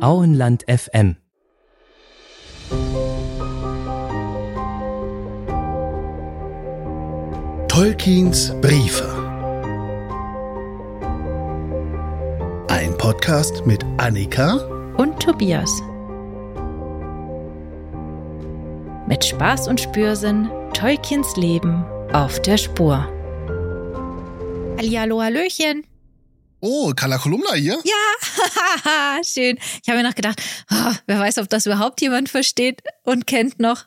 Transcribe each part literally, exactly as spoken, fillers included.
Auenland F M. Tolkiens Briefe. Ein Podcast mit Annika und Tobias. Mit Spaß und Spürsinn Tolkiens Leben auf der Spur. Hallihallo, Hallöchen. Oh, Kala Kolumna hier? Ja, schön. Ich habe mir noch gedacht, oh, wer weiß, ob das überhaupt jemand versteht und kennt noch.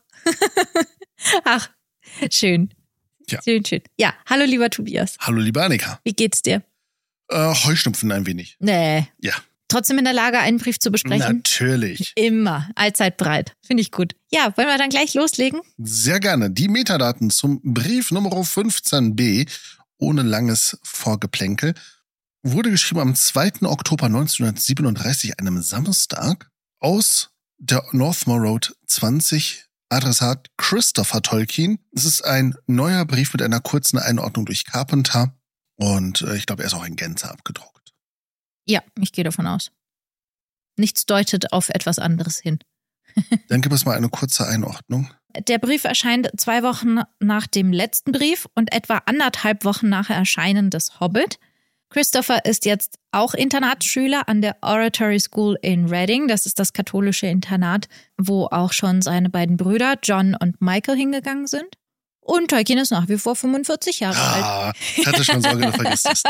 Ach, schön. Ja. Schön, schön. Ja, hallo lieber Tobias. Hallo lieber Annika. Wie geht's dir? Äh, Heuschnupfen ein wenig. Nee. Ja. Trotzdem in der Lage, einen Brief zu besprechen? Natürlich. Immer, allzeit bereit. Finde ich gut. Ja, wollen wir dann gleich loslegen? Sehr gerne. Die Metadaten zum Brief Nummer fünfzehn b, ohne langes Vorgeplänkel, wurde geschrieben am zweiten Oktober neunzehnhundertsiebenunddreißig, einem Samstag, aus der Northmore Road zwanzig, Adressat Christopher Tolkien. Es ist ein neuer Brief mit einer kurzen Einordnung durch Carpenter und äh, ich glaube, er ist auch in Gänze abgedruckt. Ja, ich gehe davon aus. Nichts deutet auf etwas anderes hin. Dann gibt es mal eine kurze Einordnung. Der Brief erscheint zwei Wochen nach dem letzten Brief und etwa anderthalb Wochen nach Erscheinen des Hobbit. Christopher ist jetzt auch Internatsschüler an der Oratory School in Reading. Das ist das katholische Internat, wo auch schon seine beiden Brüder John und Michael hingegangen sind. Und Tolkien ist nach wie vor fünfundvierzig Jahre alt. Ah, ich hatte schon Sorge, du vergisst es.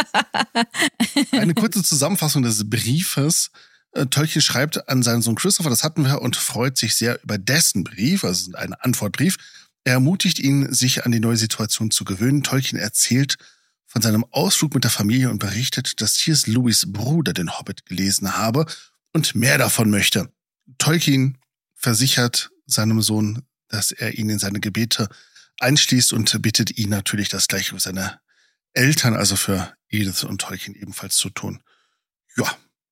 Eine kurze Zusammenfassung des Briefes. Tolkien schreibt an seinen Sohn Christopher, das hatten wir, und freut sich sehr über dessen Brief, also ein Antwortbrief. Er ermutigt ihn, sich an die neue Situation zu gewöhnen. Tolkien erzählt von seinem Ausflug mit der Familie und berichtet, dass C S. Lewis' Bruder den Hobbit gelesen habe und mehr davon möchte. Tolkien versichert seinem Sohn, dass er ihn in seine Gebete einschließt und bittet ihn natürlich, das Gleiche für seine Eltern, also für Edith und Tolkien, ebenfalls zu tun. Ja.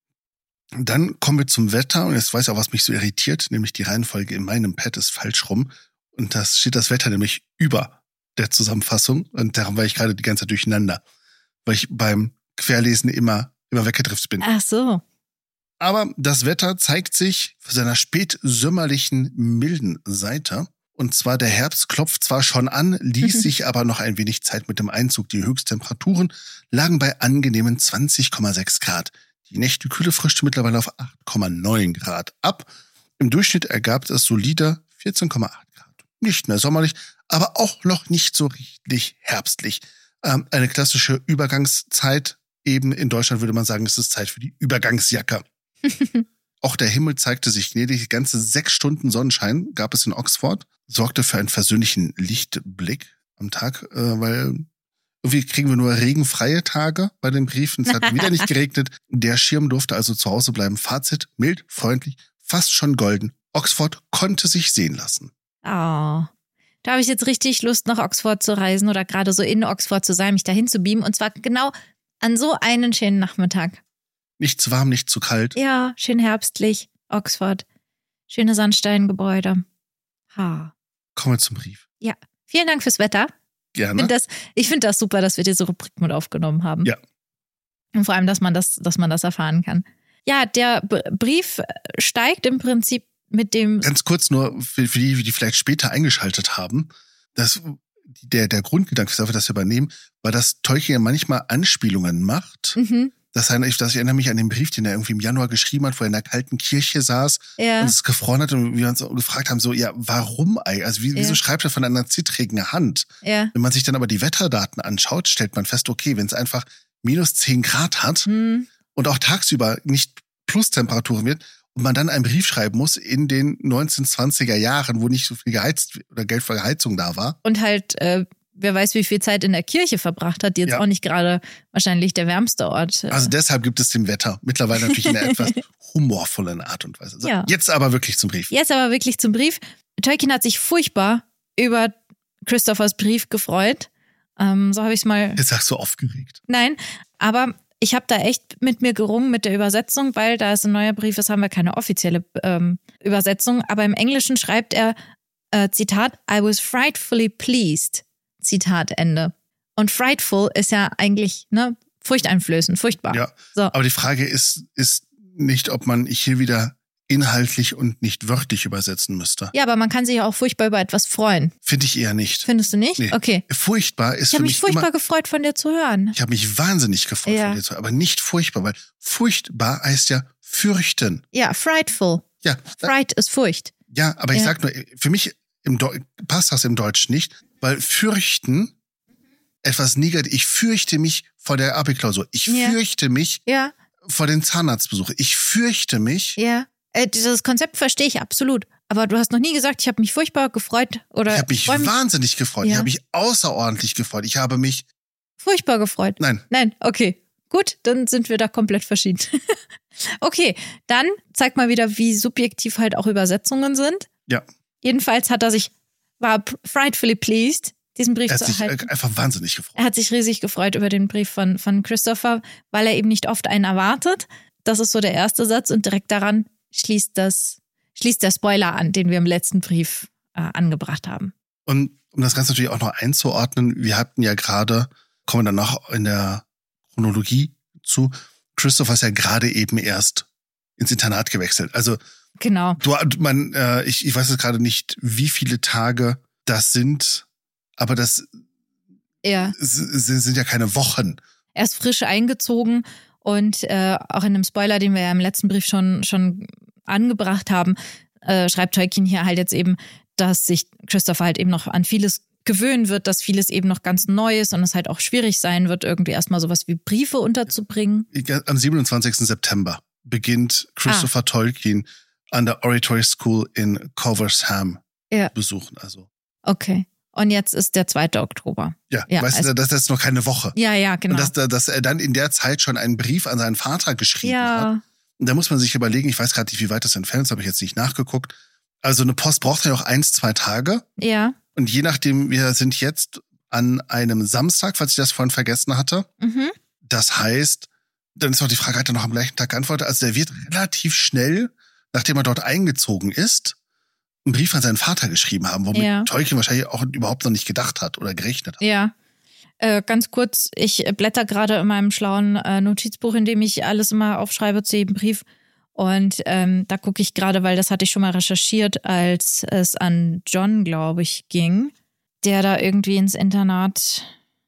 Dann kommen wir zum Wetter und jetzt weiß ich auch, was mich so irritiert, nämlich die Reihenfolge in meinem Pad ist falsch rum und da steht das Wetter nämlich über der Zusammenfassung und darum war ich gerade die ganze Zeit durcheinander, weil ich beim Querlesen immer, immer weggedriftet bin. Ach so. Aber das Wetter zeigt sich für seiner spätsommerlichen, milden Seite. Und zwar der Herbst klopft zwar schon an, ließ sich aber noch ein wenig Zeit mit dem Einzug. Die Höchsttemperaturen lagen bei angenehmen zwanzig Komma sechs Grad. Die Nächte kühle frischte mittlerweile auf acht Komma neun Grad ab. Im Durchschnitt ergab es solide vierzehn Komma acht Grad. Nicht mehr sommerlich, aber auch noch nicht so richtig herbstlich. Ähm, eine klassische Übergangszeit. Eben in Deutschland würde man sagen, es ist Zeit für die Übergangsjacke. Auch der Himmel zeigte sich gnädig. Ganze sechs Stunden Sonnenschein gab es in Oxford. Sorgte für einen versöhnlichen Lichtblick am Tag, äh, weil irgendwie kriegen wir nur regenfreie Tage bei den Briefen. Es hat wieder nicht geregnet. Der Schirm durfte also zu Hause bleiben. Fazit, mild, freundlich, fast schon golden. Oxford konnte sich sehen lassen. Oh, da habe ich jetzt richtig Lust, nach Oxford zu reisen oder gerade so in Oxford zu sein, mich dahin zu beamen. Und zwar genau an so einen schönen Nachmittag. Nicht zu warm, nicht zu kalt. Ja, schön herbstlich, Oxford. Schöne Sandsteingebäude. Ha. Kommen wir zum Brief. Ja, vielen Dank fürs Wetter. Gerne. Ich finde das, ich find das super, dass wir diese Rubrik mit aufgenommen haben. Ja. Und vor allem, dass man das, dass man das erfahren kann. Ja, der B- Brief steigt im Prinzip mit dem... Ganz kurz nur für, für die, die vielleicht später eingeschaltet haben. Das, der, der Grundgedanke, dass wir das übernehmen, war, dass Tolkien ja manchmal Anspielungen macht. Mhm. Das heißt, ich, ich erinnere mich an den Brief, den er irgendwie im Januar geschrieben hat, wo er in der kalten Kirche saß Ja. und es gefroren hat und wir uns gefragt haben, so, ja, warum eigentlich? Also wie, wieso Ja. schreibt er von einer zittrigen Hand? Ja. Wenn man sich dann aber die Wetterdaten anschaut, stellt man fest, okay, wenn es einfach minus zehn Grad hat Hm. und auch tagsüber nicht Plustemperaturen wird und man dann einen Brief schreiben muss in den neunzehnhundertzwanziger Jahren, wo nicht so viel geheizt oder Geld für Heizung da war. Und halt, äh, wer weiß, wie viel Zeit in der Kirche verbracht hat, die jetzt Ja. auch nicht gerade wahrscheinlich der wärmste Ort. Also deshalb gibt es dem Wetter mittlerweile natürlich in einer etwas humorvollen Art und Weise. So, Ja. Jetzt aber wirklich zum Brief. Jetzt aber wirklich zum Brief. Tolkien hat sich furchtbar über Christophers Brief gefreut. Ähm, so habe ich es mal... Jetzt sagst du aufgeregt. Nein, aber ich habe da echt mit mir gerungen mit der Übersetzung, weil da es ein neuer Brief ist, haben wir keine offizielle ähm, Übersetzung. Aber im Englischen schreibt er, äh, Zitat, I was frightfully pleased. Zitat Ende. Und frightful ist ja eigentlich, ne, furchteinflößend, furchtbar. Ja, So. aber die Frage ist, ist nicht, ob man hier wieder inhaltlich und nicht wörtlich übersetzen müsste. Ja, aber man kann sich ja auch furchtbar über etwas freuen. Finde ich eher nicht. Findest du nicht? Nee. Okay. Furchtbar ist Ich habe für mich mich furchtbar immer, gefreut, von dir zu hören. Ich habe mich wahnsinnig gefreut Ja. von dir zu hören, aber nicht furchtbar, weil furchtbar heißt ja fürchten. Ja, frightful. Ja, da, Fright ist Furcht. ja, aber ich Ja. sag nur, für mich im Deu- passt das im Deutsch nicht, weil fürchten etwas negativ. Ich fürchte mich vor der Abi-Klausur. Ich Ja. fürchte mich Ja, vor den Zahnarztbesuch. Ich fürchte mich. ja. Äh, dieses Konzept verstehe ich absolut. Aber du hast noch nie gesagt, ich habe mich furchtbar gefreut oder Ich habe mich freu mich wahnsinnig gefreut. Ja. Ich habe mich außerordentlich gefreut. Ich habe mich, furchtbar gefreut. nein, Nein, okay. Gut, dann sind wir da komplett verschieden. Okay, dann zeig mal wieder, wie subjektiv halt auch Übersetzungen sind. ja, Jedenfalls hat er sich, war frightfully pleased, diesen Brief er hat zu sich erhalten. äh, einfach wahnsinnig gefreut. Er hat sich riesig gefreut über den Brief von, von Christopher, weil er eben nicht oft einen erwartet. Das ist so der erste Satz und direkt daran schließt das, schließt der Spoiler an, den wir im letzten Brief äh, angebracht haben. Und um das Ganze natürlich auch noch einzuordnen, wir hatten ja gerade, kommen wir dann noch in der Chronologie zu, Christopher ist ja gerade eben erst ins Internat gewechselt. Also Genau. du, man, äh, ich, ich weiß jetzt gerade nicht, wie viele Tage das sind, aber das Ja. s- s- sind ja keine Wochen. Er ist frisch eingezogen und äh, auch in dem Spoiler, den wir ja im letzten Brief schon, schon angebracht haben, äh, schreibt Tolkien hier halt jetzt eben, dass sich Christopher halt eben noch an vieles gewöhnen wird, dass vieles eben noch ganz neu ist und es halt auch schwierig sein wird, irgendwie erstmal sowas wie Briefe unterzubringen. Am siebenundzwanzigsten September beginnt Christopher Ah. Tolkien an der Oratory School in Coversham Ja. besuchen. Also Okay. Und jetzt ist der zweite Oktober. ja, Ja, weißt also- du, das, das ist noch keine Woche. Ja, ja, genau. Und dass, dass er dann in der Zeit schon einen Brief an seinen Vater geschrieben hat. ja, Und da muss man sich überlegen, ich weiß gerade nicht, wie weit das entfernt ist, habe ich jetzt nicht nachgeguckt. Also eine Post braucht ja noch eins, zwei Tage. ja. Und je nachdem, wir sind jetzt an einem Samstag, falls ich das vorhin vergessen hatte. Mhm. Das heißt, dann ist noch die Frage, hat er noch am gleichen Tag geantwortet? Also der wird relativ schnell, nachdem er dort eingezogen ist, einen Brief an seinen Vater geschrieben haben, womit Ja. Tolkien wahrscheinlich auch überhaupt noch nicht gedacht hat oder gerechnet hat. Ja. Äh, ganz kurz, ich blätter gerade in meinem schlauen äh, Notizbuch, in dem ich alles immer aufschreibe zu jedem Brief. Und ähm, da gucke ich gerade, weil das hatte ich schon mal recherchiert, als es an John, glaube ich, ging, der da irgendwie ins Internat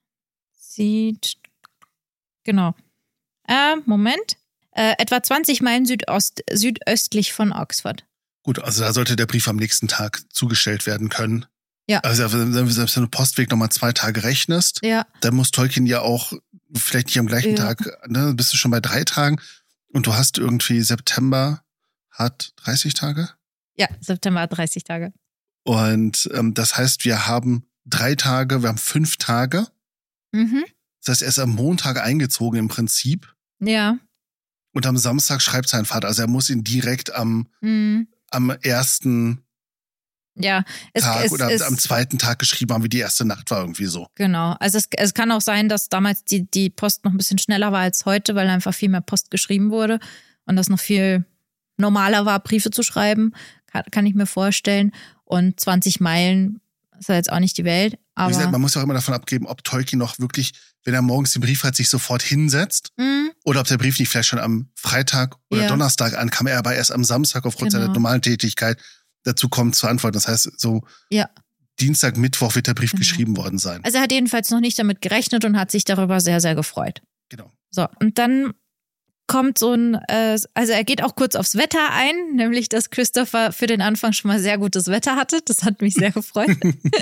zieht. Genau. Äh, Moment. Äh, etwa zwanzig Meilen Südost, südöstlich von Oxford. Gut, also da sollte der Brief am nächsten Tag zugestellt werden können. Ja. Also wenn du selbst wenn du Postweg nochmal zwei Tage rechnest, Ja, dann muss Tolkien ja auch vielleicht nicht am gleichen Ja. Tag, ne, bist du schon bei drei Tagen und du hast irgendwie September hat dreißig Tage. ja, September hat dreißig Tage. Und ähm, das heißt, wir haben drei Tage, wir haben fünf Tage. Mhm. Das heißt, er ist am Montag eingezogen im Prinzip. Ja. Und am Samstag schreibt sein Vater. Also er muss ihn direkt am, Mhm. am ersten Ja, es, Tag es, oder es, am zweiten Tag geschrieben haben, wie die erste Nacht war, irgendwie so. Genau. Also es, es kann auch sein, dass damals die, die Post noch ein bisschen schneller war als heute, weil einfach viel mehr Post geschrieben wurde und das noch viel normaler war, Briefe zu schreiben. Kann, kann ich mir vorstellen. Und zwanzig Meilen ist ja jetzt auch nicht die Welt. Aber Wie gesagt, man muss ja auch immer davon abgeben, ob Tolkien noch wirklich, wenn er morgens den Brief hat, sich sofort hinsetzt Mhm. oder ob der Brief nicht vielleicht schon am Freitag oder Ja. Donnerstag ankam, er aber erst am Samstag aufgrund Genau. seiner normalen Tätigkeit dazu kommt zu antworten. Das heißt, so Ja. Dienstag, Mittwoch wird der Brief Genau. geschrieben worden sein. Also er hat jedenfalls noch nicht damit gerechnet und hat sich darüber sehr, sehr gefreut. Genau. So, und dann kommt so ein, äh, also er geht auch kurz aufs Wetter ein, nämlich dass Christopher für den Anfang schon mal sehr gutes Wetter hatte. Das hat mich sehr gefreut.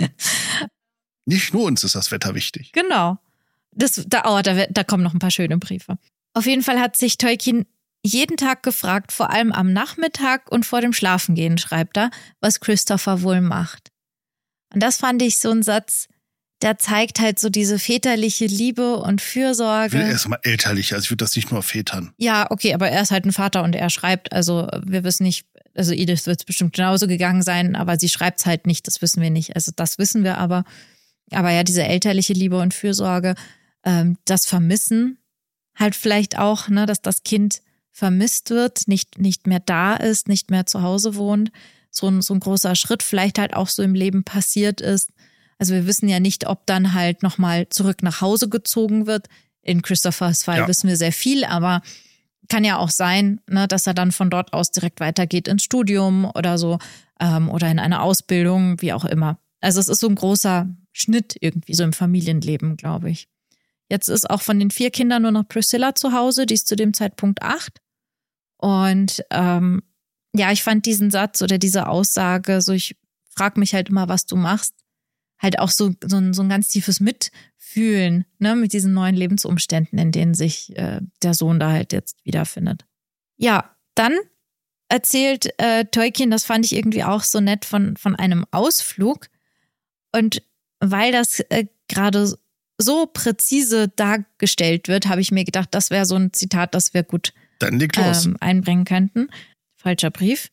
Nicht nur uns ist das Wetter wichtig. Genau. Das, da, oh, da, da kommen noch ein paar schöne Briefe. Auf jeden Fall hat sich Tolkien jeden Tag gefragt, vor allem am Nachmittag und vor dem Schlafengehen, schreibt er, was Christopher wohl macht. Und das fand ich so ein Satz, der zeigt halt so diese väterliche Liebe und Ich will Fürsorge. erstmal elterlich, also ich würde das nicht nur auf Vätern. Ja, okay, aber er ist halt ein Vater und er schreibt, also wir wissen nicht, also Edith wird es bestimmt genauso gegangen sein, aber sie schreibt es halt nicht, das wissen wir nicht. Also das wissen wir aber. Aber ja, diese elterliche Liebe und Fürsorge, ähm, das Vermissen halt vielleicht auch, ne, dass das Kind vermisst wird, nicht, nicht mehr da ist, nicht mehr zu Hause wohnt. So ein, so ein großer Schritt vielleicht halt auch so im Leben passiert ist. Also wir wissen ja nicht, ob dann halt nochmal zurück nach Hause gezogen wird. In Christophers Fall Ja. wissen wir sehr viel, aber kann ja auch sein, ne, dass er dann von dort aus direkt weitergeht ins Studium oder so ähm, oder in eine Ausbildung, wie auch immer. Also es ist so ein großer Schnitt irgendwie so im Familienleben, glaube ich. Jetzt ist auch von den vier Kindern nur noch Priscilla zu Hause, die ist zu dem Zeitpunkt acht. Und ähm, ja, ich fand diesen Satz oder diese Aussage, so ich frage mich halt immer, was du machst, halt auch so, so, ein, so ein ganz tiefes Mitfühlen, ne, mit diesen neuen Lebensumständen, in denen sich äh, der Sohn da halt jetzt wiederfindet. Ja, dann erzählt äh, Tolkien, das fand ich irgendwie auch so nett, von, von einem Ausflug. Und weil das äh, gerade so präzise dargestellt wird, habe ich mir gedacht, das wäre so ein Zitat, das wir gut Dann leg los. ähm, einbringen könnten. Falscher Brief.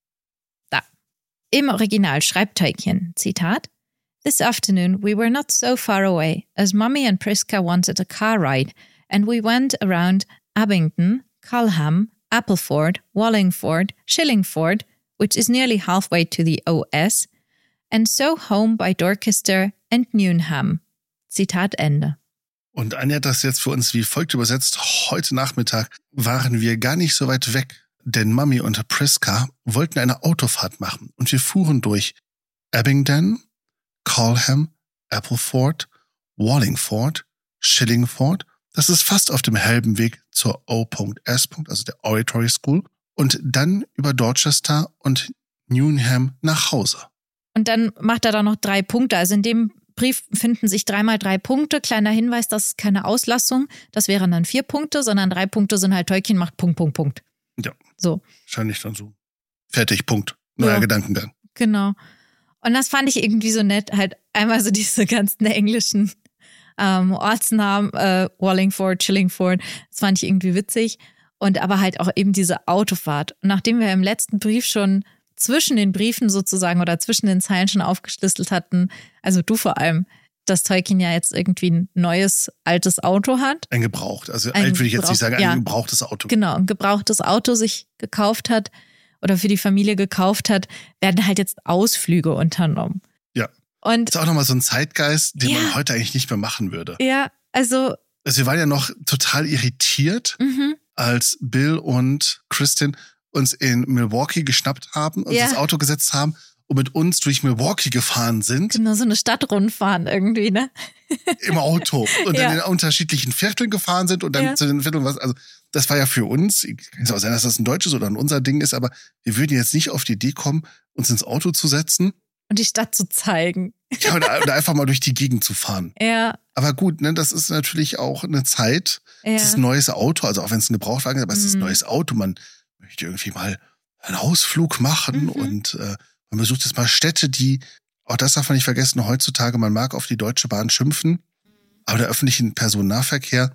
Da. Im Original schreibt Tolkien, Zitat, This afternoon we were not so far away, as Mummy and Priska wanted a car ride, and we went around Abingdon, Culham, Appleford, Wallingford, Shillingford, which is nearly halfway to the O S, and so home by Dorchester and Newnham. Zitat Ende. Und Anja hat das jetzt für uns wie folgt übersetzt. Heute Nachmittag waren wir gar nicht so weit weg, denn Mummy und Priska wollten eine Autofahrt machen und wir fuhren durch Abingdon, Culham, Appleford, Wallingford, Shillingford. Das ist fast auf dem halben Weg zur O S, also der Oratory School, und dann über Dorchester und Newnham nach Hause. Und dann macht er da noch drei Punkte. Also in dem Brief finden sich dreimal drei Punkte. Kleiner Hinweis, das ist keine Auslassung. Das wären dann vier Punkte, sondern drei Punkte sind halt Tolkien macht Punkt, Punkt, Punkt. Ja. So. Wahrscheinlich dann so. Fertig, Punkt. Neuer ja. Gedankengang. Genau. Und das fand ich irgendwie so nett. Halt einmal so diese ganzen englischen ähm, Ortsnamen, äh, Wallingford, Shillingford. Das fand ich irgendwie witzig. Und aber halt auch eben diese Autofahrt. Und nachdem wir im letzten Brief schon zwischen den Briefen sozusagen oder zwischen den Zeilen schon aufgeschlüsselt hatten, also du vor allem, dass Tolkien ja jetzt irgendwie ein neues, altes Auto hat. Ein gebraucht, also ein alt würde ich jetzt nicht sagen, ein ja, gebrauchtes Auto. Genau, ein gebrauchtes Auto sich gekauft hat oder für die Familie gekauft hat, werden halt jetzt Ausflüge unternommen. Ja. Und das ist auch nochmal so ein Zeitgeist, den ja, man heute eigentlich nicht mehr machen würde. Ja, also. Also wir waren ja noch total irritiert, mhm. als Bill und Kristin uns in Milwaukee geschnappt haben, uns ja. ins Auto gesetzt haben und mit uns durch Milwaukee gefahren sind. Genau, so eine Stadtrundfahren irgendwie, ne? Im Auto. Und ja. dann in unterschiedlichen Vierteln gefahren sind und dann ja. zu den Vierteln, was, also das war ja für uns, kann es auch sein, dass das ein deutsches oder ein unser Ding ist, aber wir würden jetzt nicht auf die Idee kommen, uns ins Auto zu setzen. Und die Stadt zu zeigen. Ja, oder, oder einfach mal durch die Gegend zu fahren. Ja. Aber gut, ne, das ist natürlich auch eine Zeit. Ja. Es ist ein neues Auto, also auch wenn es ein Gebrauchtwagen ist, aber es ist ein Mhm. neues Auto. Man möchte irgendwie mal einen Ausflug machen Mhm. und äh, man besucht jetzt mal Städte, die, auch das darf man nicht vergessen, heutzutage, man mag auf die Deutsche Bahn schimpfen, aber der öffentliche Personennahverkehr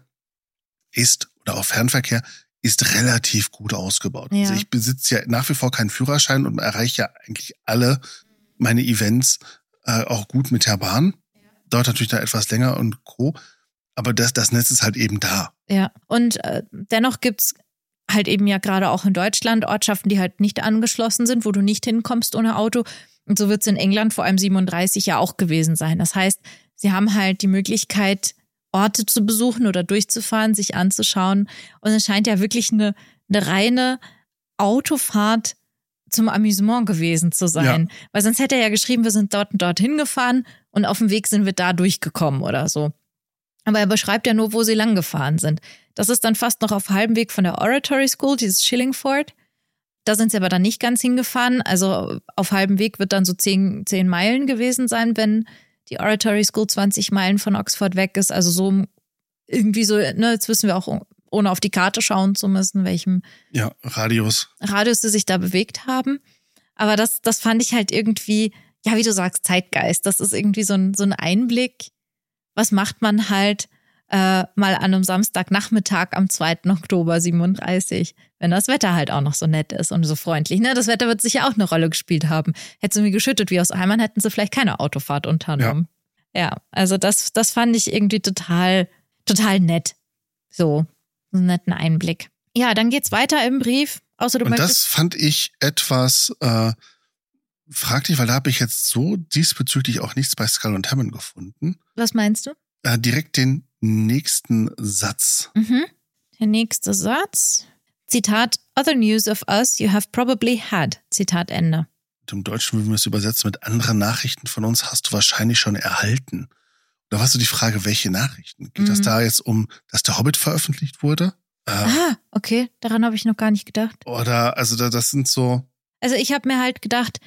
ist, oder auch Fernverkehr, ist relativ gut ausgebaut. Ja. Also ich besitze ja nach wie vor keinen Führerschein und erreiche ja eigentlich alle meine Events äh, auch gut mit der Bahn. Dauert natürlich da etwas länger und Co. Aber das, das Netz ist halt eben da. Ja, und äh, dennoch gibt's halt eben ja gerade auch in Deutschland Ortschaften, die halt nicht angeschlossen sind, wo du nicht hinkommst ohne Auto. Und so wird's in England vor allem siebenunddreißig ja auch gewesen sein. Das heißt, sie haben halt die Möglichkeit, Orte zu besuchen oder durchzufahren, sich anzuschauen. Und es scheint ja wirklich eine, eine reine Autofahrt zum Amüsement gewesen zu sein. Ja. Weil sonst hätte er ja geschrieben, wir sind dort und dort hingefahren und auf dem Weg sind wir da durchgekommen oder so. Aber er beschreibt ja nur, wo sie lang gefahren sind. Das ist dann fast noch auf halbem Weg von der Oratory School, dieses Shillingford. Da sind sie aber dann nicht ganz hingefahren. Also auf halbem Weg wird dann so zehn, zehn Meilen gewesen sein, wenn die Oratory School zwanzig Meilen von Oxford weg ist. Also so irgendwie so, ne, jetzt wissen wir auch, ohne auf die Karte schauen zu müssen, welchem ja, Radius. Radius sie sich da bewegt haben. Aber das, das fand ich halt irgendwie, ja, wie du sagst, Zeitgeist. Das ist irgendwie so ein, so ein Einblick. Was macht man halt äh, mal an einem Samstagnachmittag am zweiten Oktober siebenunddreißig, wenn das Wetter halt auch noch so nett ist und so freundlich. Ne? Das Wetter wird sicher auch eine Rolle gespielt haben. Hätte es irgendwie geschüttet wie aus Eimern, hätten sie vielleicht keine Autofahrt unternommen. Ja, ja, also das, das fand ich irgendwie total, total nett. So, einen netten Einblick. Ja, dann geht's weiter im Brief. Außer du und möchtest. Das fand ich etwas äh, fraglich, weil da habe ich jetzt so diesbezüglich auch nichts bei Skull und Hammond gefunden. Was meinst du? Äh, direkt den nächsten Satz. Mhm. Der nächste Satz. Zitat, other news of us you have probably had. Zitat Ende. Im Deutschen würden wir es übersetzen mit anderen Nachrichten von uns hast du wahrscheinlich schon erhalten. Da war so die Frage, welche Nachrichten? Geht mhm. das da jetzt um, dass der Hobbit veröffentlicht wurde? Äh, ah, okay. Daran habe ich noch gar nicht gedacht. Oder, also da, das sind so... Also ich habe mir halt gedacht...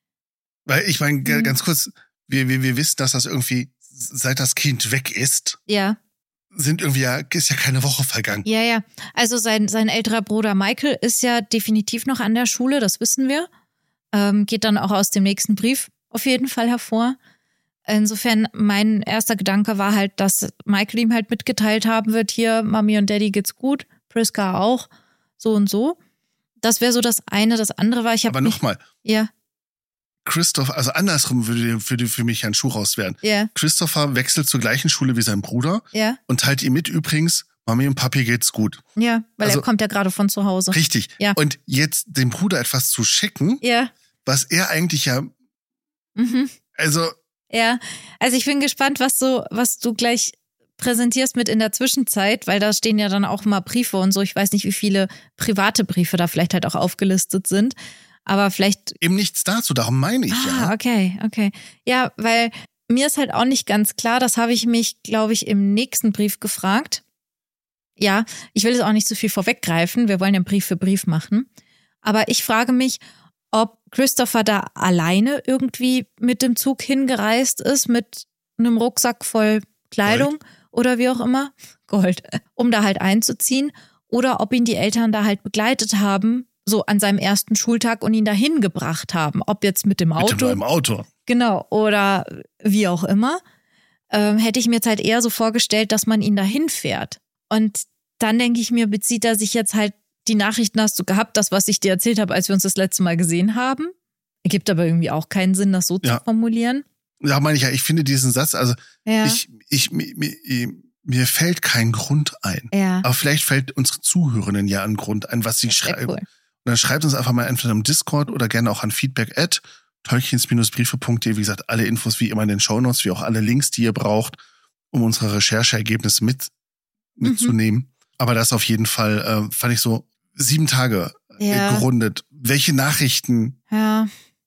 Weil ich meine, mhm. ganz kurz, wir, wir, wir wissen, dass das irgendwie, seit das Kind weg ist, ja. sind irgendwie ja, ist ja keine Woche vergangen. Ja, ja. Also sein, sein älterer Bruder Michael ist ja definitiv noch an der Schule, das wissen wir. Ähm, geht dann auch aus dem nächsten Brief auf jeden Fall hervor. Insofern, mein erster Gedanke war halt, dass Michael ihm halt mitgeteilt haben wird, hier, Mami und Daddy geht's gut, Priska auch, so und so. Das wäre so das eine. Das andere war, ich habe Aber nochmal. Ja. Christopher, also andersrum würde für, für mich ein Schuh raus werden. Ja. Christopher wechselt zur gleichen Schule wie sein Bruder ja. und teilt ihm mit übrigens, Mami und Papi geht's gut. Ja, weil also, er kommt ja gerade von zu Hause. Richtig. Ja. Und jetzt dem Bruder etwas zu schicken, ja. was er eigentlich ja, mhm. also... Ja, also ich bin gespannt, was so, was du gleich präsentierst mit in der Zwischenzeit, weil da stehen ja dann auch mal Briefe und so. Ich weiß nicht, wie viele private Briefe da vielleicht halt auch aufgelistet sind, aber vielleicht... Eben nichts dazu, darum meine ich ah, ja. Ah, okay, okay. Ja, weil mir ist halt auch nicht ganz klar, das habe ich mich, glaube ich, im nächsten Brief gefragt. Ja, ich will jetzt auch nicht so viel vorweggreifen, wir wollen ja Brief für Brief machen, aber ich frage mich, ob Christopher da alleine irgendwie mit dem Zug hingereist ist, mit einem Rucksack voll Kleidung Gold. Oder wie auch immer, Gold, um da halt einzuziehen. Oder ob ihn die Eltern da halt begleitet haben, so an seinem ersten Schultag und ihn dahin gebracht haben. Ob jetzt mit dem Auto. Mit dem neuen Auto. Genau, oder wie auch immer. Ähm, hätte ich mir jetzt halt eher so vorgestellt, dass man ihn dahin fährt. Und dann denke ich mir, bezieht er sich jetzt halt, die Nachrichten hast du gehabt, das, was ich dir erzählt habe, als wir uns das letzte Mal gesehen haben. Ergibt aber irgendwie auch keinen Sinn, das so ja. zu formulieren. Ja, meine ich ja, ich finde diesen Satz, also ja. ich, ich, mir, mir fällt kein Grund ein. Ja. Aber vielleicht fällt unsere Zuhörenden ja ein Grund ein, was sie schreiben. Cool. Und dann schreibt uns einfach mal entweder im Discord oder gerne auch an feedback at tolkiens Briefe punkt de. Wie gesagt, alle Infos wie immer in den Shownotes, wie auch alle Links, die ihr braucht, um unsere Rechercheergebnisse mit, mitzunehmen. Mhm. Aber das auf jeden Fall, äh, fand ich so, sieben Tage ja. äh, gerundet. Welche Nachrichten? Ja.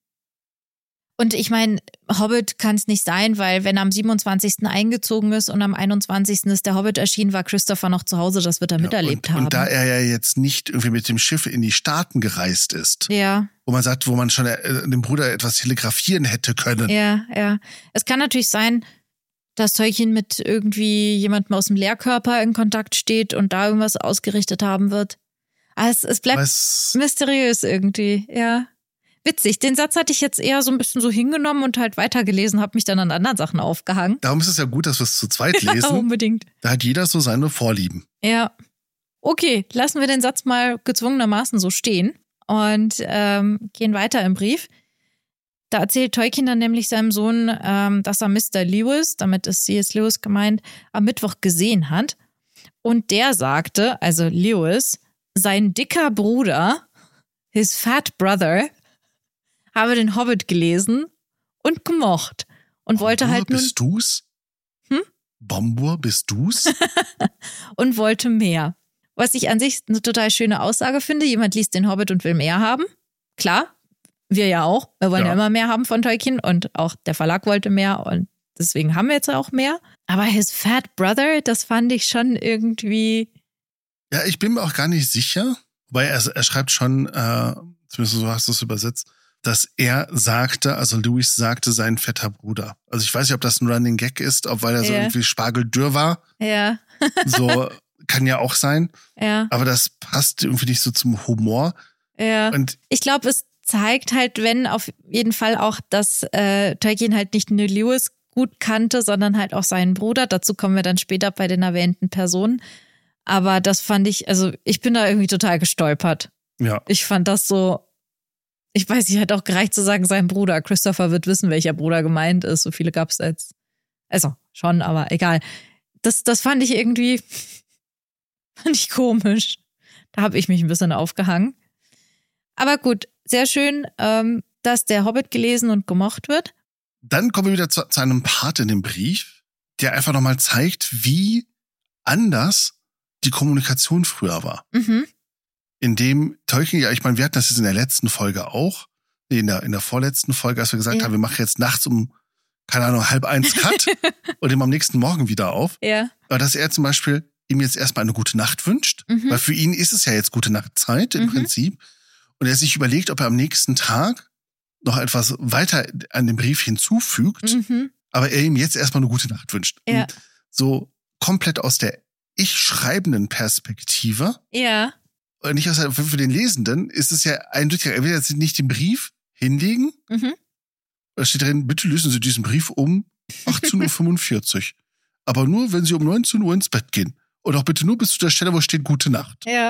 Und ich meine, Hobbit kann es nicht sein, weil wenn er am siebenundzwanzigsten eingezogen ist und am einundzwanzigsten ist der Hobbit erschienen, war Christopher noch zu Hause, das wird er ja, miterlebt und, haben. Und da er ja jetzt nicht irgendwie mit dem Schiff in die Staaten gereist ist, ja. wo man sagt, wo man schon äh, dem Bruder etwas telegrafieren hätte können. Ja, ja. Es kann natürlich sein, dass Tolkien mit irgendwie jemandem aus dem Lehrkörper in Kontakt steht und da irgendwas ausgerichtet haben wird. Aber es, es bleibt Was? mysteriös irgendwie, ja. Witzig, den Satz hatte ich jetzt eher so ein bisschen so hingenommen und halt weitergelesen, habe mich dann an anderen Sachen aufgehangen. Darum ist es ja gut, dass wir es zu zweit lesen. Ja, unbedingt. Da hat jeder so seine Vorlieben. Ja. Okay, lassen wir den Satz mal gezwungenermaßen so stehen und ähm, gehen weiter im Brief. Da erzählt Tolkien dann nämlich seinem Sohn, ähm, dass er Mister Lewis, damit ist C S. Lewis gemeint, am Mittwoch gesehen hat. Und der sagte, also Lewis, sein dicker Bruder, his fat brother, habe den Hobbit gelesen und gemocht. Und Bombur, wollte halt nun... bist du's? Hm? Bombur, bist du's? Und wollte mehr. Was ich an sich eine total schöne Aussage finde. Jemand liest den Hobbit und will mehr haben. Klar, wir ja auch. Wir wollen ja, ja immer mehr haben von Tolkien. Und auch der Verlag wollte mehr. Und deswegen haben wir jetzt auch mehr. Aber his fat brother, das fand ich schon irgendwie... Ja, ich bin mir auch gar nicht sicher. Wobei er, er schreibt schon, äh, zumindest so hast du es übersetzt, dass er sagte, also Lewis sagte, sein fetter Bruder. Also ich weiß nicht, ob das ein Running Gag ist, ob weil er so ja. irgendwie spargeldürr war. Ja. So kann ja auch sein. Ja. Aber das passt irgendwie nicht so zum Humor. Ja. Und ich glaube, es zeigt halt, wenn auf jeden Fall auch, dass äh, Tolkien halt nicht nur Lewis gut kannte, sondern halt auch seinen Bruder. Dazu kommen wir dann später bei den erwähnten Personen. Aber das fand ich, also ich bin da irgendwie total gestolpert. Ja. Ich fand das so, ich weiß nicht, hat auch gereicht zu sagen, sein Bruder. Christopher wird wissen, welcher Bruder gemeint ist. So viele gab es jetzt. Also schon, aber egal. Das, das fand ich irgendwie, fand ich komisch. Da habe ich mich ein bisschen aufgehangen. Aber gut, sehr schön, ähm, dass der Hobbit gelesen und gemocht wird. Dann kommen wir wieder zu, zu einem Part in dem Brief, der einfach nochmal zeigt, wie anders die Kommunikation früher war. Mhm. in dem Tolkien, ja, ich meine, wir hatten das jetzt in der letzten Folge auch, nee, in der, in der vorletzten Folge, als wir gesagt ja. haben, wir machen jetzt nachts um, keine Ahnung, halb eins Cut und ihm am nächsten Morgen wieder auf. Ja. Aber dass er zum Beispiel ihm jetzt erstmal eine gute Nacht wünscht, mhm. weil für ihn ist es ja jetzt gute Nachtzeit im mhm. Prinzip. Und er sich überlegt, ob er am nächsten Tag noch etwas weiter an den Brief hinzufügt, mhm. aber er ihm jetzt erstmal eine gute Nacht wünscht. Ja. Und so komplett aus der ich-schreibenden Perspektive. Ja. Und nicht aus der, für den Lesenden ist es ja eindeutig, er will jetzt nicht den Brief hinlegen. Mhm. Da steht drin, bitte lösen Sie diesen Brief um achtzehn Uhr fünfundvierzig. Aber nur, wenn Sie um neunzehn Uhr ins Bett gehen. Und auch bitte nur bis zu der Stelle, wo steht Gute Nacht. Ja.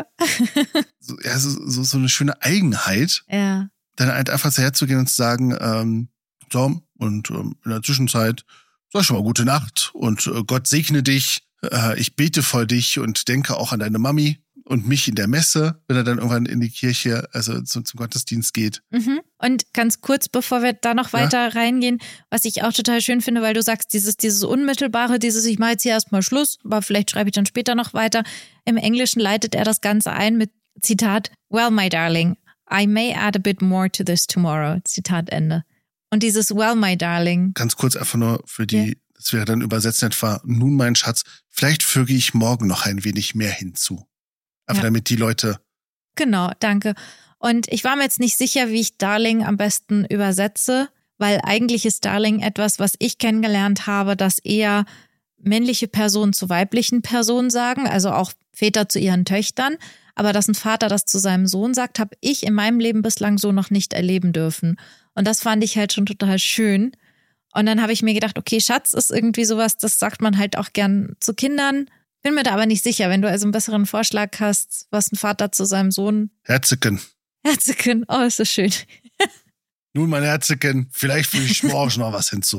so, ja, so, so, so eine schöne Eigenheit. Ja. Dann halt einfach herzugehen und zu sagen, ähm, so, und ähm, in der Zwischenzeit, sag schon mal Gute Nacht und äh, Gott segne dich. Äh, ich bete vor dich und denke auch an deine Mami und mich in der Messe, wenn er dann irgendwann in die Kirche, also zum, zum Gottesdienst geht. Mhm. Und ganz kurz, bevor wir da noch weiter ja. reingehen, was ich auch total schön finde, weil du sagst, dieses, dieses Unmittelbare, dieses, ich mache jetzt hier erstmal Schluss, aber vielleicht schreibe ich dann später noch weiter. Im Englischen leitet er das Ganze ein mit Zitat, well, my darling, I may add a bit more to this tomorrow. Zitat Ende. Und dieses well, my darling. Ganz kurz einfach nur für die, ja. das wäre dann übersetzt etwa, nun mein Schatz, vielleicht füge ich morgen noch ein wenig mehr hinzu. Einfach ja. damit die Leute... Genau, danke. Und ich war mir jetzt nicht sicher, wie ich Darling am besten übersetze, weil eigentlich ist Darling etwas, was ich kennengelernt habe, dass eher männliche Personen zu weiblichen Personen sagen, also auch Väter zu ihren Töchtern. Aber dass ein Vater das zu seinem Sohn sagt, habe ich in meinem Leben bislang so noch nicht erleben dürfen. Und das fand ich halt schon total schön. Und dann habe ich mir gedacht, okay, Schatz ist irgendwie sowas, das sagt man halt auch gern zu Kindern. Bin mir da aber nicht sicher, wenn du also einen besseren Vorschlag hast, was ein Vater zu seinem Sohn... Herzeken. Herzeken, oh, ist das schön. Nun, mein Herzeken, vielleicht füge ich morgen noch was hinzu.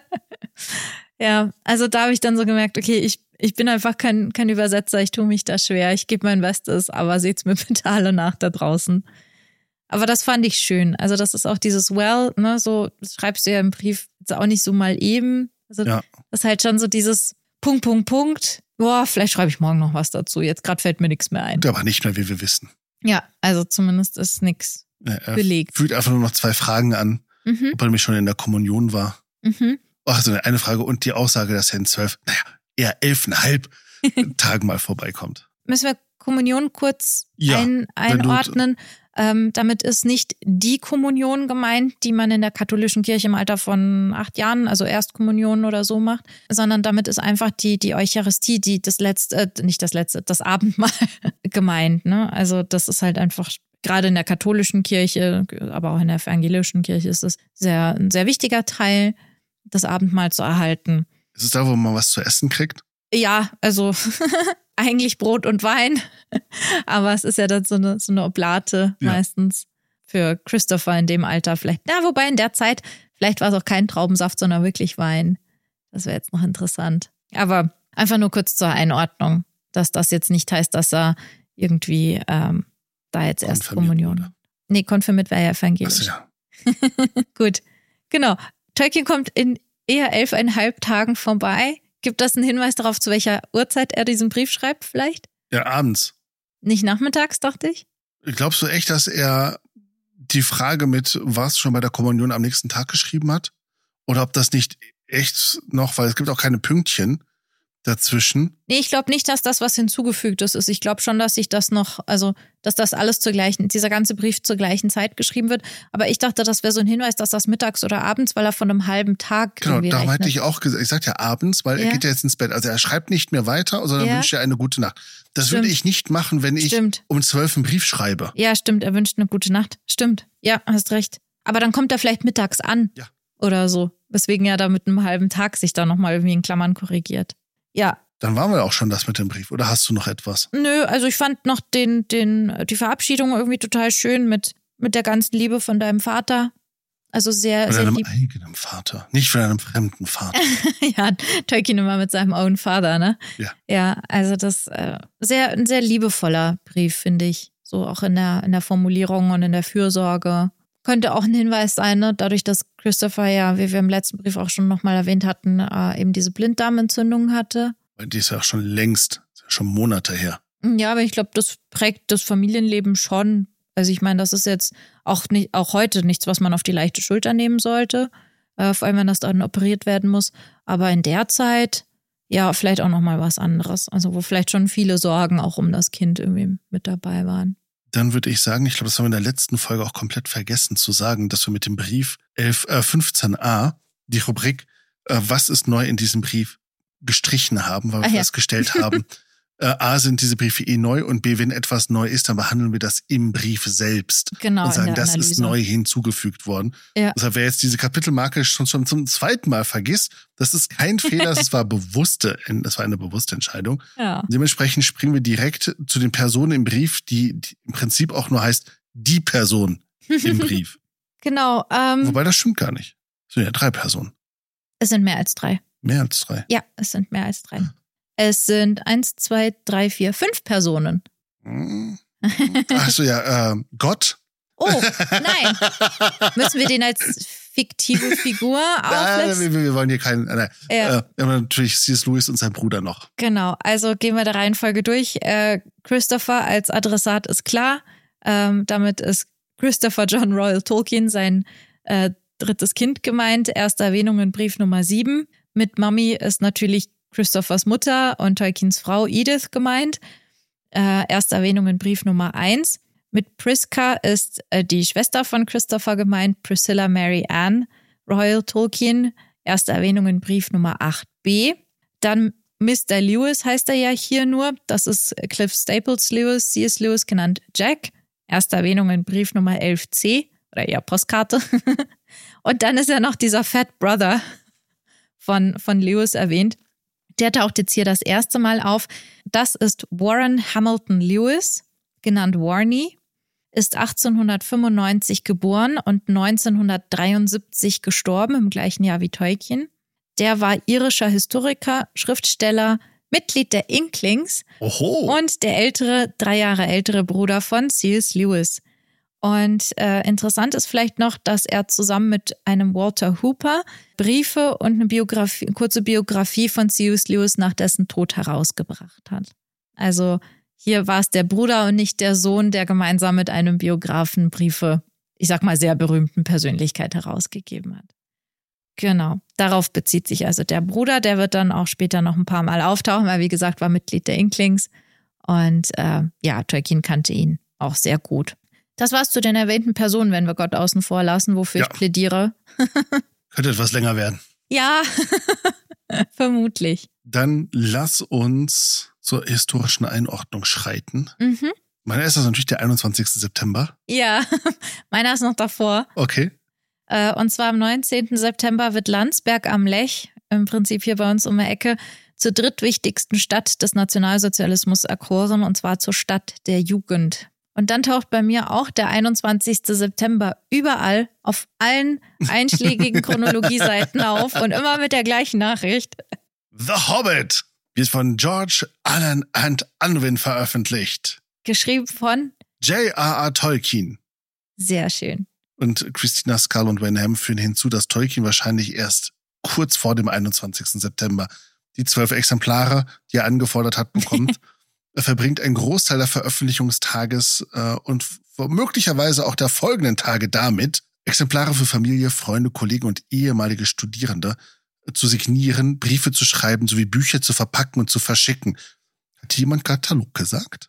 Ja, also da habe ich dann so gemerkt, okay, ich, ich bin einfach kein, kein Übersetzer, ich tue mich da schwer, ich gebe mein Bestes, aber seht's mir bitte alle nach da draußen. Aber das fand ich schön. Also das ist auch dieses well, ne, so das schreibst du ja im Brief jetzt auch nicht so mal eben. Also ja. Das ist halt schon so dieses Punkt, Punkt, Punkt. Boah, vielleicht schreibe ich morgen noch was dazu. Jetzt gerade fällt mir nichts mehr ein. Aber nicht mehr, wie wir wissen. Ja, also zumindest ist nichts ja, belegt. Fügt einfach nur noch zwei Fragen an, mhm. ob er nämlich schon in der Kommunion war. Mhm. Ach, also eine Frage und die Aussage, dass er in zwölf, naja, eher elfeinhalb Tagen mal vorbeikommt. Müssen wir Kommunion kurz ja, ein, einordnen? Ähm, damit ist nicht die Kommunion gemeint, die man in der katholischen Kirche im Alter von acht Jahren, also Erstkommunion oder so macht, sondern damit ist einfach die, die Eucharistie, die das letzte, äh, nicht das letzte, das Abendmahl gemeint. Ne? Also das ist halt einfach, gerade in der katholischen Kirche, aber auch in der evangelischen Kirche ist es sehr, ein sehr wichtiger Teil, das Abendmahl zu erhalten. Ist es da, wo man was zu essen kriegt? Ja, also eigentlich Brot und Wein, aber es ist ja dann so eine, so eine Oblate ja. meistens für Christopher in dem Alter vielleicht. Ja, wobei in der Zeit, vielleicht war es auch kein Traubensaft, sondern wirklich Wein. Das wäre jetzt noch interessant. Aber einfach nur kurz zur Einordnung, dass das jetzt nicht heißt, dass er irgendwie ähm, da jetzt erst Kommunion. Oder? Nee, konfirmiert wäre ja evangelisch. Ach so, ja. Gut, genau. Tolkien kommt in eher elfeinhalb Tagen vorbei. Gibt das einen Hinweis darauf, zu welcher Uhrzeit er diesen Brief schreibt vielleicht? Ja, abends. Nicht nachmittags, dachte ich? Glaubst du echt, dass er die Frage mit was schon bei der Kommunion am nächsten Tag geschrieben hat? Oder ob das nicht echt noch, weil es gibt auch keine Pünktchen dazwischen. Nee, ich glaube nicht, dass das was hinzugefügtes ist. Ich glaube schon, dass sich das noch, also dass das alles zur gleichen, dieser ganze Brief zur gleichen Zeit geschrieben wird. Aber ich dachte, das wäre so ein Hinweis, dass das mittags oder abends, weil er von einem halben Tag genau, irgendwie darum rechnet. hätte ich auch gesagt, ich sag ja abends, weil ja. er geht ja jetzt ins Bett. Also er schreibt nicht mehr weiter, sondern ja. wünscht ja eine gute Nacht. Das stimmt. würde ich nicht machen, wenn ich stimmt. um zwölf einen Brief schreibe. Ja, stimmt, er wünscht eine gute Nacht. Stimmt, ja, hast recht. Aber dann kommt er vielleicht mittags an ja. oder so. Weswegen er da mit einem halben Tag sich da nochmal irgendwie in Klammern korrigiert. Ja. Dann waren wir auch schon das mit dem Brief. Oder hast du noch etwas? Nö, also ich fand noch den, den, die Verabschiedung irgendwie total schön mit, mit der ganzen Liebe von deinem Vater. Also sehr, von sehr deinem lieb. eigenen Vater, nicht von einem fremden Vater. Ja, Tolkien immer mit seinem own Father, ne? Ja. Ja, also das äh, sehr, ein sehr liebevoller Brief, finde ich. So auch in der, in der Formulierung und in der Fürsorge. Könnte auch ein Hinweis sein, ne? Dadurch, dass Christopher ja, wie wir im letzten Brief auch schon nochmal erwähnt hatten, äh, eben diese Blinddarmentzündung hatte. Die ist ja auch schon längst, schon Monate her. Ja, aber ich glaube, das prägt das Familienleben schon. Also ich meine, das ist jetzt auch nicht, auch heute nichts, was man auf die leichte Schulter nehmen sollte. Äh, vor allem, wenn das dann operiert werden muss. Aber in der Zeit, ja, vielleicht auch nochmal was anderes. Also wo vielleicht schon viele Sorgen auch um das Kind irgendwie mit dabei waren. Dann würde ich sagen, ich glaube, das haben wir in der letzten Folge auch komplett vergessen zu sagen, dass wir mit dem Brief elf, äh, fünfzehn a die Rubrik äh, was ist neu in diesem Brief gestrichen haben, weil wir Ach ja. festgestellt haben, äh, A, sind diese Briefe eh neu und B, wenn etwas neu ist, dann behandeln wir das im Brief selbst. Genau, und sagen, in der das Analyse. ist neu hinzugefügt worden. Ja. Deshalb, wer jetzt diese Kapitelmarke schon, schon zum zweiten Mal vergisst, das ist kein Fehler, das war bewusste, das war eine bewusste Entscheidung. Ja. Dementsprechend springen wir direkt zu den Personen im Brief, die, die im Prinzip auch nur heißt, die Person im Brief. Genau. Ähm, Wobei, das stimmt gar nicht. Es sind ja drei Personen. Es sind mehr als drei. Mehr als drei. Ja, es sind mehr als drei. Es sind eins, zwei, drei, vier, fünf Personen. Ach so, ja, äh, Gott. Oh, nein. Müssen wir den als fiktive Figur Nein, auflisten? wir, wir wollen hier keinen. Nein, Ja. äh, aber natürlich C S. Lewis und sein Bruder noch. Genau, also gehen wir der Reihenfolge durch. Äh, Christopher als Adressat ist klar. Ähm, damit ist Christopher John Royal Tolkien, sein äh, drittes Kind gemeint. Erste Erwähnung in Brief Nummer sieben. Mit Mami ist natürlich Christophers Mutter und Tolkiens Frau Edith gemeint. Äh, erste Erwähnung in Brief Nummer eins. Mit Priska ist äh, die Schwester von Christopher gemeint, Priscilla Mary Ann Royal Tolkien. Erste Erwähnung in Brief Nummer acht b. Dann Mister Lewis heißt er ja hier nur. Das ist Cliff Staples Lewis, C S. Lewis genannt Jack. Erste Erwähnung in Brief Nummer elf c. Oder ja, Postkarte. Und dann ist ja noch dieser Fat Brother von, von Lewis erwähnt. Der taucht jetzt hier das erste Mal auf. Das ist Warren Hamilton Lewis, genannt Warnie, ist achtzehnhundertfünfundneunzig geboren und neunzehnhundertdreiundsiebzig gestorben, im gleichen Jahr wie Tolkien. Der war irischer Historiker, Schriftsteller, Mitglied der Inklings Oho. und der ältere, drei Jahre ältere Bruder von C S. Lewis. Und äh, interessant ist vielleicht noch, dass er zusammen mit einem Walter Hooper Briefe und eine Biografie, eine kurze Biografie von C S. Lewis nach dessen Tod herausgebracht hat. Also hier war es der Bruder und nicht der Sohn, der gemeinsam mit einem Biografen Briefe, ich sag mal, sehr berühmten Persönlichkeit herausgegeben hat. Genau, darauf bezieht sich also der Bruder. Der wird dann auch später noch ein paar Mal auftauchen, weil wie gesagt, war Mitglied der Inklings. Und äh, ja, Tolkien kannte ihn auch sehr gut. Das war's zu den erwähnten Personen, wenn wir Gott außen vor lassen, wofür Ja. ich plädiere. Könnte etwas länger werden. Ja, vermutlich. Dann lass uns zur historischen Einordnung schreiten. Mhm. Mein erster ist natürlich der einundzwanzigsten September. Ja, meiner ist noch davor. Okay. Äh, Und zwar am neunzehnten September wird Landsberg am Lech, im Prinzip hier bei uns um die Ecke, zur drittwichtigsten Stadt des Nationalsozialismus erkoren, und zwar zur Stadt der Jugend. Und dann taucht bei mir auch der einundzwanzigsten September überall auf allen einschlägigen Chronologieseiten auf und immer mit der gleichen Nachricht. The Hobbit wird von George Allen and Unwin veröffentlicht. Geschrieben von, J R R. Tolkien. sehr schön. Und Christina Scull und Wayne Ham führen hinzu, dass Tolkien wahrscheinlich erst kurz vor dem einundzwanzigsten September die zwölf Exemplare, die er angefordert hat, bekommt. Er verbringt einen Großteil der Veröffentlichungstages äh, und möglicherweise auch der folgenden Tage damit, Exemplare für Familie, Freunde, Kollegen und ehemalige Studierende äh, zu signieren, Briefe zu schreiben, sowie Bücher zu verpacken und zu verschicken. Hat jemand Katalog gesagt?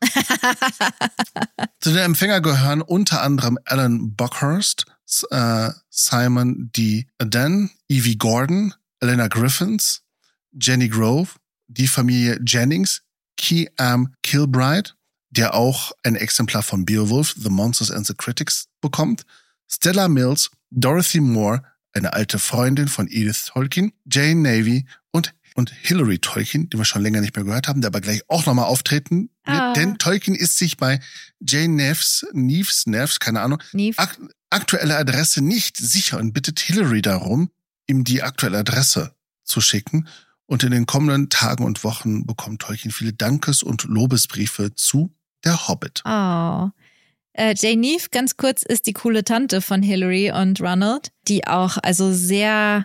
Zu den Empfänger gehören unter anderem Alan Buckhurst, äh, Simon D. Aden, Evie Gordon, Elena Griffiths, Jenny Grove, die Familie Jennings, Key Am Kilbride, der auch ein Exemplar von Beowulf, The Monsters and the Critics bekommt, Stella Mills, Dorothy Moore, eine alte Freundin von Edith Tolkien, Jane Navy und, und Hilary Tolkien, die wir schon länger nicht mehr gehört haben, der aber gleich auch nochmal auftreten wird, Ah. denn Tolkien ist sich bei Jane Neves, Neves, Neves, keine Ahnung, Nie. ak aktuelle Adresse nicht sicher und bittet Hilary darum, ihm die aktuelle Adresse zu schicken. Und in den kommenden Tagen und Wochen bekommt Tolkien viele Dankes- und Lobesbriefe zu Der Hobbit. Oh. Äh, Jane Neve, ganz kurz, ist die coole Tante von Hilary und Ronald, die auch also sehr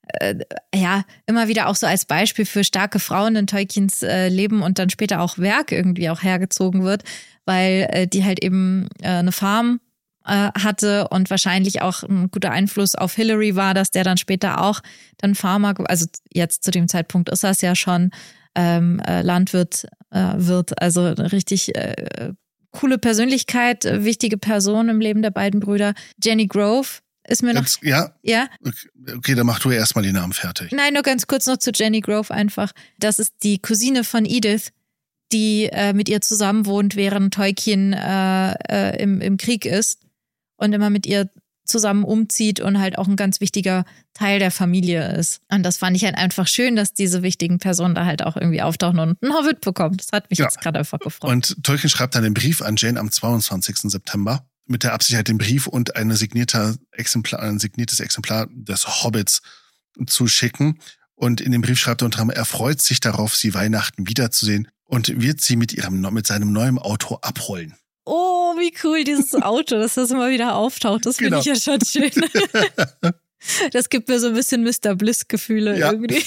äh, ja immer wieder auch so als Beispiel für starke Frauen in Tolkiens äh, Leben und dann später auch Werk irgendwie auch hergezogen wird, weil äh, die halt eben äh, eine Farm äh, hatte und wahrscheinlich auch ein guter Einfluss auf Hillary war, dass der dann später auch dann Farmer, also jetzt zu dem Zeitpunkt ist das ja schon ähm, äh, Landwirt äh, wird, also eine richtig äh, coole Persönlichkeit, äh, wichtige Person im Leben der beiden Brüder. Jenny Grove ist mir noch... Jetzt, ja? Ja? Okay, okay, dann mach du erstmal die Namen fertig. Nein, nur ganz kurz noch zu Jenny Grove einfach. Das ist die Cousine von Edith, die äh, mit ihr zusammen wohnt, während Tolkien äh, äh, im, im Krieg ist und immer mit ihr zusammen umzieht und halt auch ein ganz wichtiger Teil der Familie ist. Und das fand ich halt einfach schön, dass diese wichtigen Personen da halt auch irgendwie auftauchen und einen Hobbit bekommen. Das hat mich ja. jetzt gerade einfach gefreut. Und Tolkien schreibt dann den Brief an Jane am zweiundzwanzigsten September mit der Absicht, halt den Brief und eine signierte Exemplar, ein signiertes Exemplar des Hobbits zu schicken. Und in dem Brief schreibt er unter anderem, er freut sich darauf, sie Weihnachten wiederzusehen und wird sie mit ihrem mit seinem neuen Auto abholen. Oh, wie cool dieses Auto, dass das immer wieder auftaucht. Das finde genau. ich ja schon schön. Das gibt mir so ein bisschen Mister Bliss-Gefühle ja. irgendwie.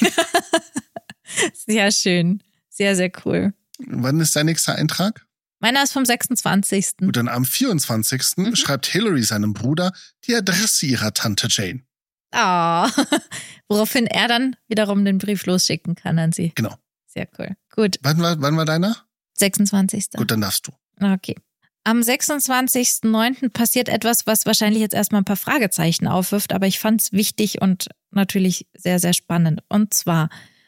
Sehr schön. Sehr, sehr cool. Wann ist dein nächster Eintrag? Meiner ist vom sechsundzwanzigsten Und dann am vierundzwanzigsten Mhm. schreibt Hillary seinem Bruder die Adresse ihrer Tante Jane. Ah, oh. Woraufhin er dann wiederum den Brief losschicken kann an sie. Genau. Sehr cool. Gut. Wann war, wann war deiner? sechsundzwanzigsten Gut, dann darfst du. Okay. Am sechsundzwanzigsten neunten passiert etwas, was wahrscheinlich jetzt erstmal ein paar Fragezeichen aufwirft, aber ich fand es wichtig und natürlich sehr, sehr spannend. Und zwar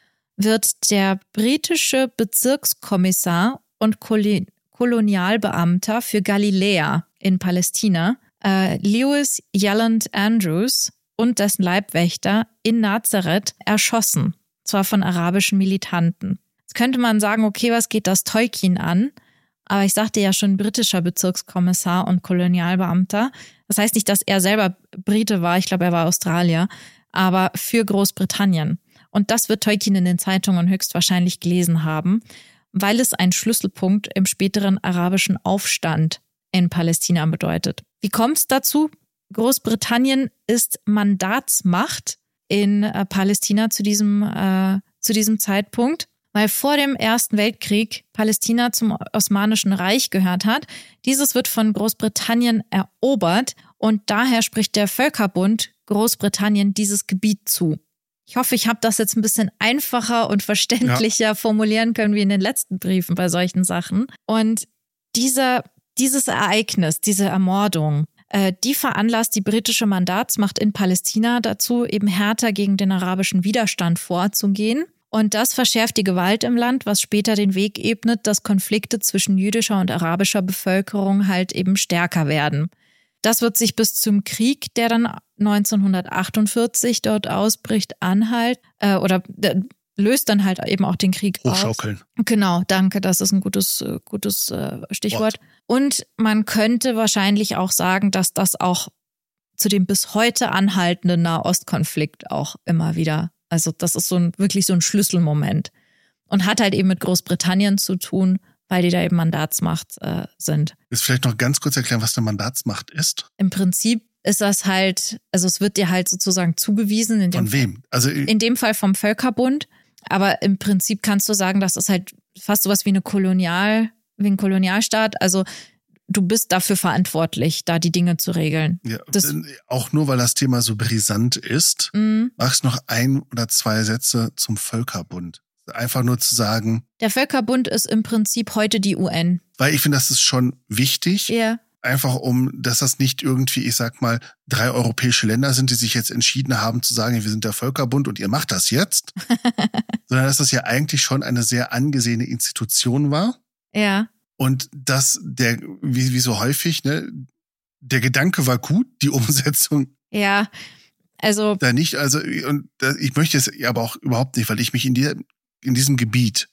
wird der britische Bezirkskommissar und Kol- Kolonialbeamter für Galiläa in Palästina, äh, Lewis Yelland Andrews und dessen Leibwächter in Nazareth erschossen, zwar von arabischen Militanten. Jetzt könnte man sagen, okay, was geht das Tolkien an? Aber ich sagte ja schon, britischer Bezirkskommissar und Kolonialbeamter. Das heißt nicht, dass er selber Brite war, ich glaube, er war Australier, aber für Großbritannien. Und das wird Tolkien in den Zeitungen höchstwahrscheinlich gelesen haben, weil es einen Schlüsselpunkt im späteren arabischen Aufstand in Palästina bedeutet. Wie kommt es dazu? Großbritannien ist Mandatsmacht in äh, Palästina zu diesem, äh, zu diesem Zeitpunkt, weil vor dem Ersten Weltkrieg Palästina zum Osmanischen Reich gehört hat. Dieses wird von Großbritannien erobert und daher spricht der Völkerbund Großbritannien dieses Gebiet zu. Ich hoffe, ich habe das jetzt ein bisschen einfacher und verständlicher ja. formulieren können wie in den letzten Briefen bei solchen Sachen. Und dieser, dieses Ereignis, diese Ermordung, äh, die veranlasst die britische Mandatsmacht in Palästina dazu, eben härter gegen den arabischen Widerstand vorzugehen. Und das verschärft die Gewalt im Land, was später den Weg ebnet, dass Konflikte zwischen jüdischer und arabischer Bevölkerung halt eben stärker werden. Das wird sich bis zum Krieg, der dann neunzehnhundertachtundvierzig dort ausbricht, anhalten äh, oder äh, löst dann halt eben auch den Krieg Hochschaukeln. aus. Genau, danke, das ist ein gutes, gutes äh, Stichwort. What? Und man könnte wahrscheinlich auch sagen, dass das auch zu dem bis heute anhaltenden Nahostkonflikt auch immer wieder, also das ist so ein wirklich so ein Schlüsselmoment und hat halt eben mit Großbritannien zu tun, weil die da eben Mandatsmacht äh, sind. Jetzt vielleicht noch ganz kurz erklären, was eine Mandatsmacht ist. Im Prinzip ist das halt, also es wird dir halt sozusagen zugewiesen. In dem Von wem? Fall, also in dem Fall vom Völkerbund. Aber im Prinzip kannst du sagen, das ist halt fast sowas wie eine Kolonial, wie ein Kolonialstaat. Also du bist dafür verantwortlich, da die Dinge zu regeln. Ja, das, auch nur, weil das Thema so brisant ist, mm. machst noch ein oder zwei Sätze zum Völkerbund. Einfach nur zu sagen. Der Völkerbund ist im Prinzip heute die U N. Weil ich finde, das ist schon wichtig. Ja. Yeah. Einfach um, dass das nicht irgendwie, ich sag mal, drei europäische Länder sind, die sich jetzt entschieden haben zu sagen, wir sind der Völkerbund und ihr macht das jetzt. Sondern dass das ja eigentlich schon eine sehr angesehene Institution war. Ja. Und dass der, wie, wie so häufig, ne, der Gedanke war gut, die Umsetzung. Ja, also. Da nicht, also, und ich möchte es aber auch überhaupt nicht, weil ich mich in dieser, in diesem Gebiet,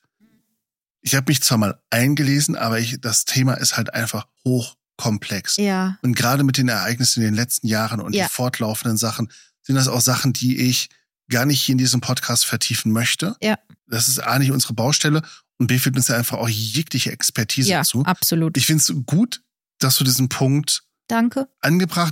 ich habe mich zwar mal eingelesen, aber ich, das Thema ist halt einfach hochkomplex. Ja. Und gerade mit den Ereignissen in den letzten Jahren und ja. die fortlaufenden Sachen, sind das auch Sachen, die ich gar nicht hier in diesem Podcast vertiefen möchte. Ja. Das ist A, nicht unsere Baustelle und B, fehlt uns ja einfach auch jegliche Expertise ja, zu. Absolut. Ich finde es gut, dass du diesen Punkt Danke. angebracht hast.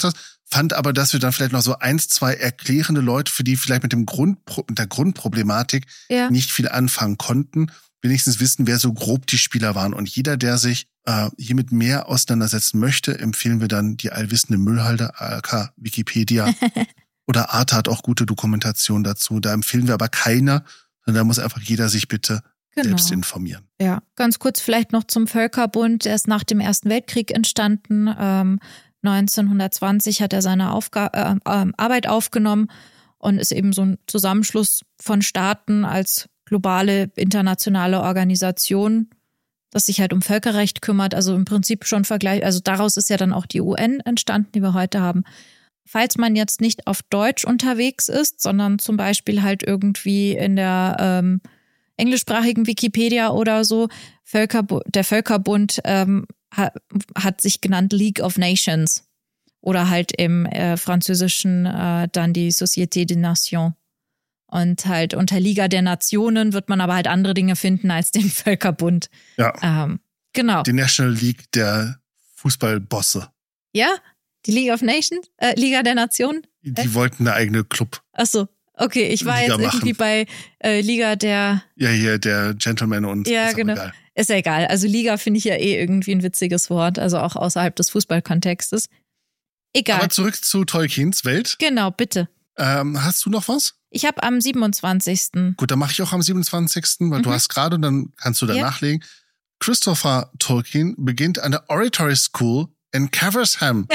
fand aber, dass wir dann vielleicht noch so eins, zwei erklärende Leute, für die vielleicht mit dem Grund, mit der Grundproblematik Ja. nicht viel anfangen konnten, wenigstens wissen, wer so grob die Spieler waren. Und jeder, der sich äh, hiermit mehr auseinandersetzen möchte, empfehlen wir dann die allwissende Müllhalde, aka Wikipedia. Oder Arte hat auch gute Dokumentation dazu. Da empfehlen wir aber keiner, sondern da muss einfach jeder sich bitte Genau. selbst informieren. Ja, ganz kurz vielleicht noch zum Völkerbund. Der ist nach dem Ersten Weltkrieg entstanden. Ähm, neunzehnhundertzwanzig hat er seine Aufga- äh, äh, Arbeit aufgenommen und ist eben so ein Zusammenschluss von Staaten als globale internationale Organisation, das sich halt um Völkerrecht kümmert. Also im Prinzip schon Vergleich. Also daraus ist ja dann auch die U N entstanden, die wir heute haben. Falls man jetzt nicht auf Deutsch unterwegs ist, sondern zum Beispiel halt irgendwie in der ähm, englischsprachigen Wikipedia oder so, Völkerbu- der Völkerbund ähm, hat, hat sich genannt League of Nations oder halt im äh, Französischen äh, dann die Société des Nations. Und halt unter Liga der Nationen wird man aber halt andere Dinge finden als den Völkerbund. Ja. Ähm, genau. Die National League der Fußballbosse. Ja? Die League of Nations? Äh, Liga der Nationen? Die Äh? wollten eine eigene Club. Ach so. Okay, ich war Liga jetzt irgendwie machen. bei äh, Liga der... Ja, hier der Gentleman und Ja, ist genau. egal. Ist ja egal. Also Liga finde ich ja eh irgendwie ein witziges Wort, also auch außerhalb des Fußballkontextes. Egal. Aber zurück zu Tolkiens Welt. Genau, bitte. Ähm, hast du noch was? Ich habe am siebenundzwanzigsten Gut, dann mache ich auch am siebenundzwanzigsten, weil Mhm. du hast gerade und dann kannst du da Ja. nachlegen. Christopher Tolkien beginnt an der Oratory School in Caversham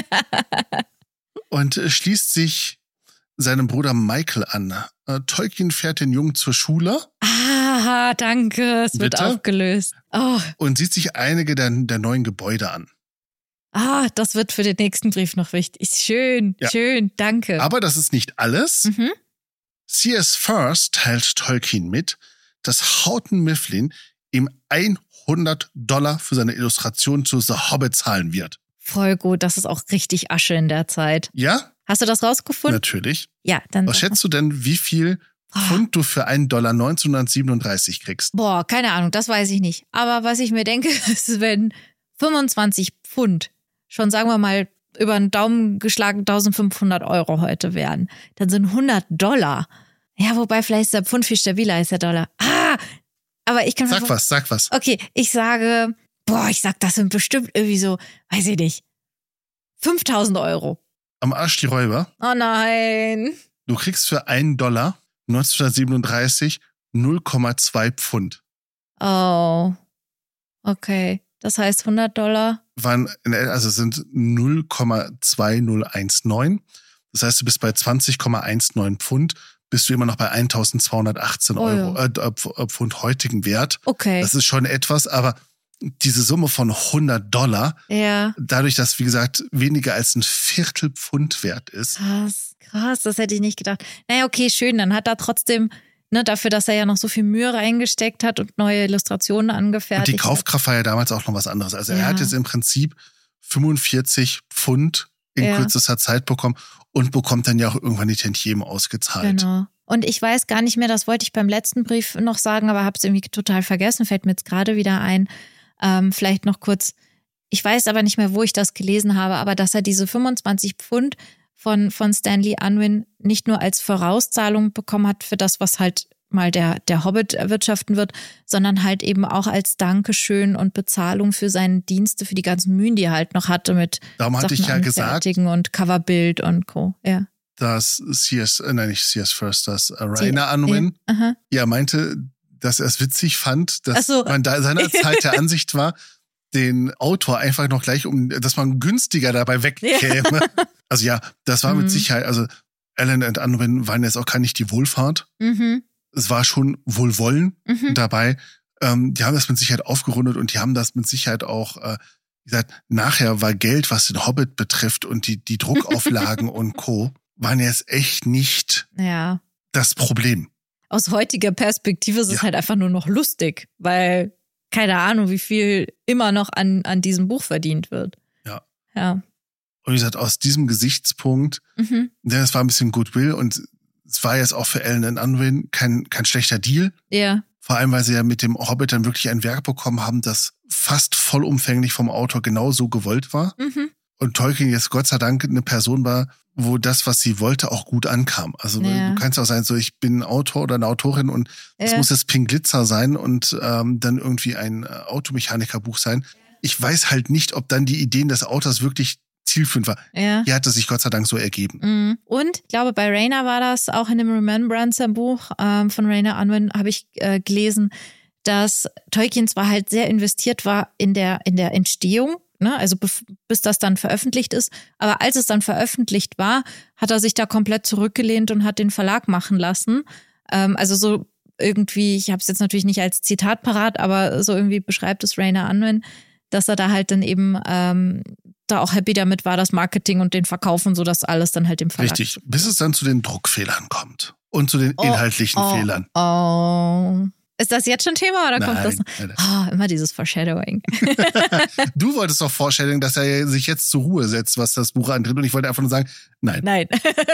und äh, schließt sich seinem Bruder Michael an. Äh, Tolkien fährt den Jungen zur Schule Ah, danke. Es wird Bitte? aufgelöst. Oh, und sieht sich einige der, der neuen Gebäude an. ah, das wird für den nächsten Brief noch wichtig. Schön, Ja. schön, danke. Aber das ist nicht alles. Mhm. C S. First teilt Tolkien mit, dass Houghton Mifflin ihm hundert Dollar für seine Illustration zu The Hobbit zahlen wird. Voll gut, das ist auch richtig Asche in der Zeit. Ja, Hast du das rausgefunden? natürlich. Ja, dann. Was schätzt du denn, wie viel Ah. Pfund du für einen Dollar neunzehnhundertsiebenunddreißig kriegst? Boah, keine Ahnung, das weiß ich nicht. Aber was ich mir denke, ist, wenn fünfundzwanzig Pfund schon, sagen wir mal, über den Daumen geschlagen eintausendfünfhundert Euro heute wären, dann sind hundert Dollar. Ja, wobei vielleicht ist der Pfund viel stabiler als der Dollar. Ah, aber ich kann mir Sag vor- was, sag was. Okay, ich sage, boah, ich sag, das sind bestimmt irgendwie so, weiß ich nicht, fünftausend Euro. Am Arsch die Räuber. Oh nein. Du kriegst für einen Dollar neunzehnhundertsiebenunddreißig null Komma zwei Pfund. Oh, okay. Das heißt hundert Dollar. Waren, also sind null Komma zweitausendneunhundertneunzehn. Das heißt, du bist bei zwanzig Komma neunzehn Pfund, bist du immer noch bei eintausendzweihundertachtzehn Oh ja. Euro, äh, Pfund heutigen Wert. Okay. Das ist schon etwas, aber diese Summe von hundert Dollar, Ja. dadurch, dass, wie gesagt, weniger als ein Viertel Pfund wert ist. Krass, krass, das hätte ich nicht gedacht. Naja, okay, schön, dann hat er trotzdem, ne, dafür, dass er ja noch so viel Mühe reingesteckt hat und neue Illustrationen Und angefertigt die Kaufkraft war ja damals auch noch was anderes. Also er Ja. hat jetzt im Prinzip fünfundvierzig Pfund in Ja. kürzester Zeit bekommen und bekommt dann ja auch irgendwann die Tantiemen ausgezahlt. Genau. Und ich weiß gar nicht mehr, das wollte ich beim letzten Brief noch sagen, aber habe es irgendwie total vergessen, fällt mir jetzt gerade wieder ein. Ähm, vielleicht noch kurz, ich weiß aber nicht mehr, wo ich das gelesen habe, aber dass er diese fünfundzwanzig Pfund von, von Stanley Unwin nicht nur als Vorauszahlung bekommen hat für das, was halt mal der, der Hobbit erwirtschaften wird, sondern halt eben auch als Dankeschön und Bezahlung für seine Dienste, für die ganzen Mühen, die er halt noch hatte mit Darum hatte Sachen ich ja gesagt, anfertigen und Coverbild und Co. Ja. dass C S, äh, nein, nicht C S First, dass äh, Rainer Unwin Ja. Aha. ja meinte, dass er es witzig fand, dass Ach so. man da seinerzeit der Ansicht war, den Autor einfach noch gleich um, dass man günstiger dabei wegkäme. Ja. Also ja, das war Mhm. mit Sicherheit, also Allen und Unwin waren jetzt auch gar nicht die Wohlfahrt. Mhm. Es war schon Wohlwollen Mhm. dabei. Ähm, die haben das mit Sicherheit aufgerundet und die haben das mit Sicherheit auch, äh, wie gesagt, nachher war Geld, was den Hobbit betrifft und die, die Druckauflagen und Co., waren jetzt echt nicht Ja. das Problem. Aus heutiger Perspektive ist es Ja. halt einfach nur noch lustig, weil keine Ahnung, wie viel immer noch an, an diesem Buch verdient wird. Ja. Ja. Und wie gesagt, aus diesem Gesichtspunkt, Mhm. denn es war ein bisschen Goodwill und es war jetzt auch für Allen und Unwin kein, kein schlechter Deal. Ja. Vor allem, weil sie ja mit dem Hobbit dann wirklich ein Werk bekommen haben, das fast vollumfänglich vom Autor genauso gewollt war. Mhm. Und Tolkien jetzt Gott sei Dank eine Person war, wo das, was sie wollte, auch gut ankam. Also ja. du kannst auch sagen, so ich bin ein Autor oder eine Autorin und es ja. muss jetzt Pink Glitzer sein und ähm, dann irgendwie ein Automechanikerbuch sein. Ich weiß halt nicht, ob dann die Ideen des Autors wirklich zielführend war. Ja. Hier hat es sich Gott sei Dank so ergeben. Und ich glaube, bei Rayner war das auch in dem Remembrancer-Buch ähm, von Rayner Unwin, habe ich äh, gelesen, dass Tolkien zwar halt sehr investiert war in der, in der Entstehung, ne, also bis das dann veröffentlicht ist, aber als es dann veröffentlicht war, hat er sich da komplett zurückgelehnt und hat den Verlag machen lassen. Ähm, also so irgendwie, ich habe es jetzt natürlich nicht als Zitat parat, aber so irgendwie beschreibt es Rayner Unwin, dass er da halt dann eben ähm, da auch happy damit war, das Marketing und den Verkauf und so, dass alles dann halt dem Verlag. Richtig, bis es dann zu den Druckfehlern kommt und zu den oh, inhaltlichen oh, Fehlern. Oh. Ist das jetzt schon Thema oder nein, kommt das? Nein, nein. Oh, immer dieses Foreshadowing. Du wolltest doch Foreshadowing, dass er sich jetzt zur Ruhe setzt, was das Buch antritt. Und ich wollte einfach nur sagen, nein. Nein.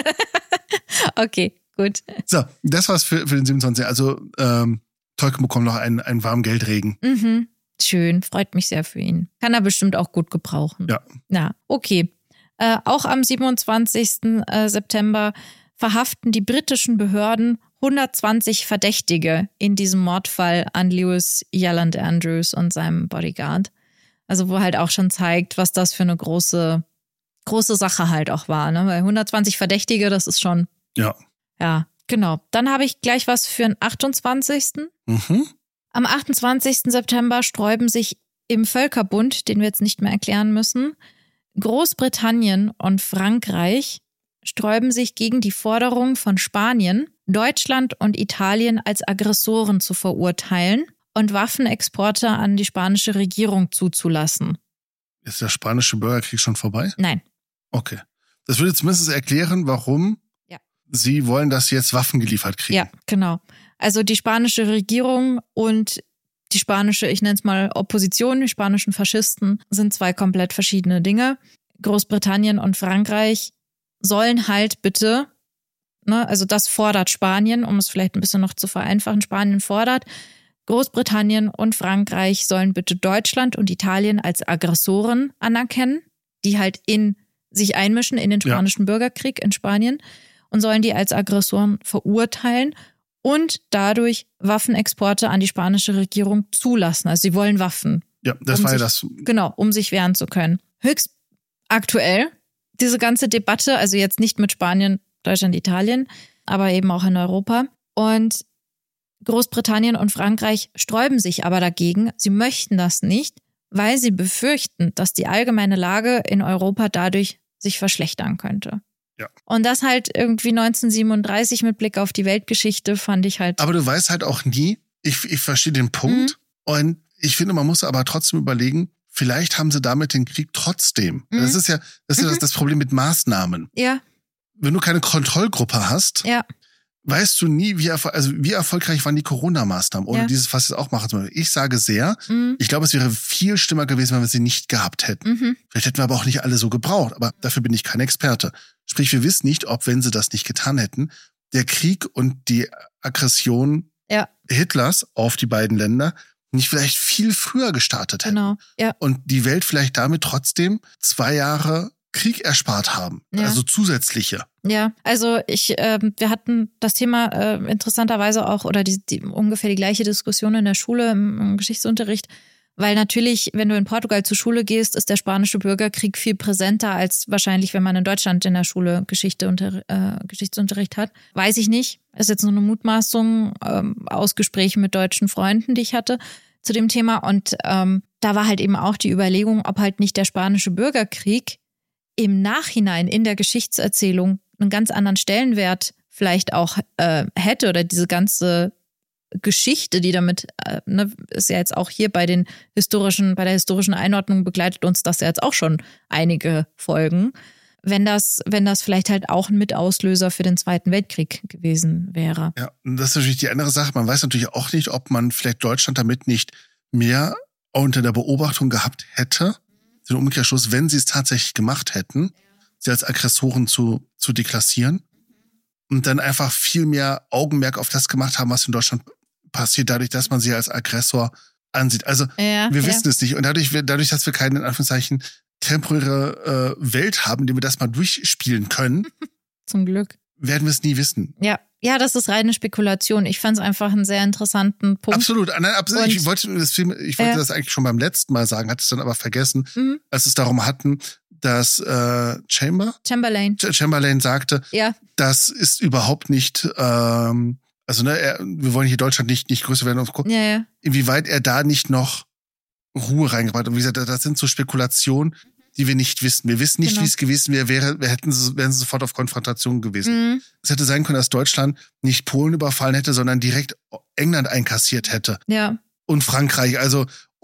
Okay, gut. So, das war's für, für den siebenundzwanzig. Also ähm, Tolkien bekommt noch einen, einen warmen Geldregen. Mhm. Schön, freut mich sehr für ihn. Kann er bestimmt auch gut gebrauchen. Ja. Ja, okay. Äh, auch am siebenundzwanzigsten September verhaften die britischen Behörden hundertzwanzig Verdächtige in diesem Mordfall an Lewis Yelland Andrews und seinem Bodyguard. Also wo halt auch schon zeigt, was das für eine große, große Sache halt auch war. Ne? Weil hundertzwanzig Verdächtige, das ist schon... Ja. Ja, genau. Dann habe ich gleich was für den achtundzwanzigsten Mhm. Am achtundzwanzigsten September sträuben sich im Völkerbund, den wir jetzt nicht mehr erklären müssen, Großbritannien und Frankreich sträuben sich gegen die Forderung von Spanien, Deutschland und Italien als Aggressoren zu verurteilen und Waffenexporte an die spanische Regierung zuzulassen. Ist der spanische Bürgerkrieg schon vorbei? Nein. Okay. Das würde zumindest erklären, warum ja. sie wollen, dass sie jetzt Waffen geliefert kriegen. Ja, genau. Also die spanische Regierung und die spanische, ich nenne es mal Opposition, die spanischen Faschisten, sind zwei komplett verschiedene Dinge. Großbritannien und Frankreich sollen halt bitte, ne, also das fordert Spanien, um es vielleicht ein bisschen noch zu vereinfachen, Spanien fordert, Großbritannien und Frankreich sollen bitte Deutschland und Italien als Aggressoren anerkennen, die halt in sich einmischen in den spanischen ja. Bürgerkrieg in Spanien und sollen die als Aggressoren verurteilen und dadurch Waffenexporte an die spanische Regierung zulassen. Also sie wollen Waffen. Ja, das um war ja sich, das. Genau, um sich wehren zu können. Höchst aktuell, diese ganze Debatte, also jetzt nicht mit Spanien, Deutschland, Italien, aber eben auch in Europa. Und Großbritannien und Frankreich sträuben sich aber dagegen. Sie möchten das nicht, weil sie befürchten, dass die allgemeine Lage in Europa dadurch sich verschlechtern könnte. Ja. Und das halt irgendwie neunzehnhundertsiebenunddreißig mit Blick auf die Weltgeschichte fand ich halt. Aber du weißt halt auch nie, ich, ich verstehe den Punkt mhm. und ich finde, man muss aber trotzdem überlegen, vielleicht haben sie damit den Krieg trotzdem. Mhm. Das ist ja, das ist ja mhm. das, das Problem mit Maßnahmen. Ja. Wenn du keine Kontrollgruppe hast, ja. weißt du nie, wie, erfol- also wie erfolgreich waren die Corona-Maßnahmen oder ja. dieses, was jetzt auch machen. Ich sage sehr, mhm. ich glaube, es wäre viel schlimmer gewesen, wenn wir sie nicht gehabt hätten. Mhm. Vielleicht hätten wir aber auch nicht alle so gebraucht, aber dafür bin ich kein Experte. Sprich, wir wissen nicht, ob, wenn sie das nicht getan hätten, der Krieg und die Aggression ja. Hitlers auf die beiden Länder nicht vielleicht viel früher gestartet hätten. Genau. Ja. Und die Welt vielleicht damit trotzdem zwei Jahre Krieg erspart haben. Ja. Also zusätzliche. Ja, also ich, äh, wir hatten das Thema äh, interessanterweise auch oder die, die ungefähr die gleiche Diskussion in der Schule im, im Geschichtsunterricht, weil natürlich, wenn du in Portugal zur Schule gehst, ist der spanische Bürgerkrieg viel präsenter als wahrscheinlich, wenn man in Deutschland in der Schule Geschichte unter, äh, Geschichtsunterricht hat. Weiß ich nicht. Ist jetzt nur eine Mutmaßung ähm, aus Gesprächen mit deutschen Freunden, die ich hatte zu dem Thema. Und ähm, da war halt eben auch die Überlegung, ob halt nicht der spanische Bürgerkrieg im Nachhinein in der Geschichtserzählung einen ganz anderen Stellenwert vielleicht auch äh, hätte oder diese ganze Geschichte, die damit, äh, ne, ist ja jetzt auch hier bei den historischen, bei der historischen Einordnung begleitet uns das ja jetzt auch schon einige Folgen. Wenn das, wenn das vielleicht halt auch ein Mitauslöser für den Zweiten Weltkrieg gewesen wäre. Ja, und das ist natürlich die andere Sache. Man weiß natürlich auch nicht, ob man vielleicht Deutschland damit nicht mehr unter der Beobachtung gehabt hätte, den Umkehrschluss, wenn sie es tatsächlich gemacht hätten, sie als Aggressoren zu, zu deklassieren und dann einfach viel mehr Augenmerk auf das gemacht haben, was in Deutschland passiert, dadurch, dass man sie als Aggressor ansieht. Also ja, wir ja. wissen es nicht. Und dadurch, dadurch, dass wir keinen, in Anführungszeichen, temporäre äh, Welt haben, in der wir das mal durchspielen können. Zum Glück. Werden wir es nie wissen. Ja, ja, das ist reine Spekulation. Ich fand es einfach einen sehr interessanten Punkt. Absolut. Nein, absolut. Ich wollte, das, ich wollte äh, das eigentlich schon beim letzten Mal sagen, hatte es dann aber vergessen, mhm. als es darum hatten, dass äh, Chamber? Chamberlain. Ch- Chamberlain sagte, ja. das ist überhaupt nicht, ähm, also ne, er, wir wollen hier Deutschland nicht, nicht größer werden. Ja, ja. Inwieweit er da nicht noch Ruhe reingebracht hat. Und wie gesagt, das sind so Spekulationen, die wir nicht wissen. Wir wissen nicht, genau. wie es gewesen wäre, wäre, wir hätten, wären sie sofort auf Konfrontation gewesen. Mhm. Es hätte sein können, dass Deutschland nicht Polen überfallen hätte, sondern direkt England einkassiert hätte. Ja. Und Frankreich. Also,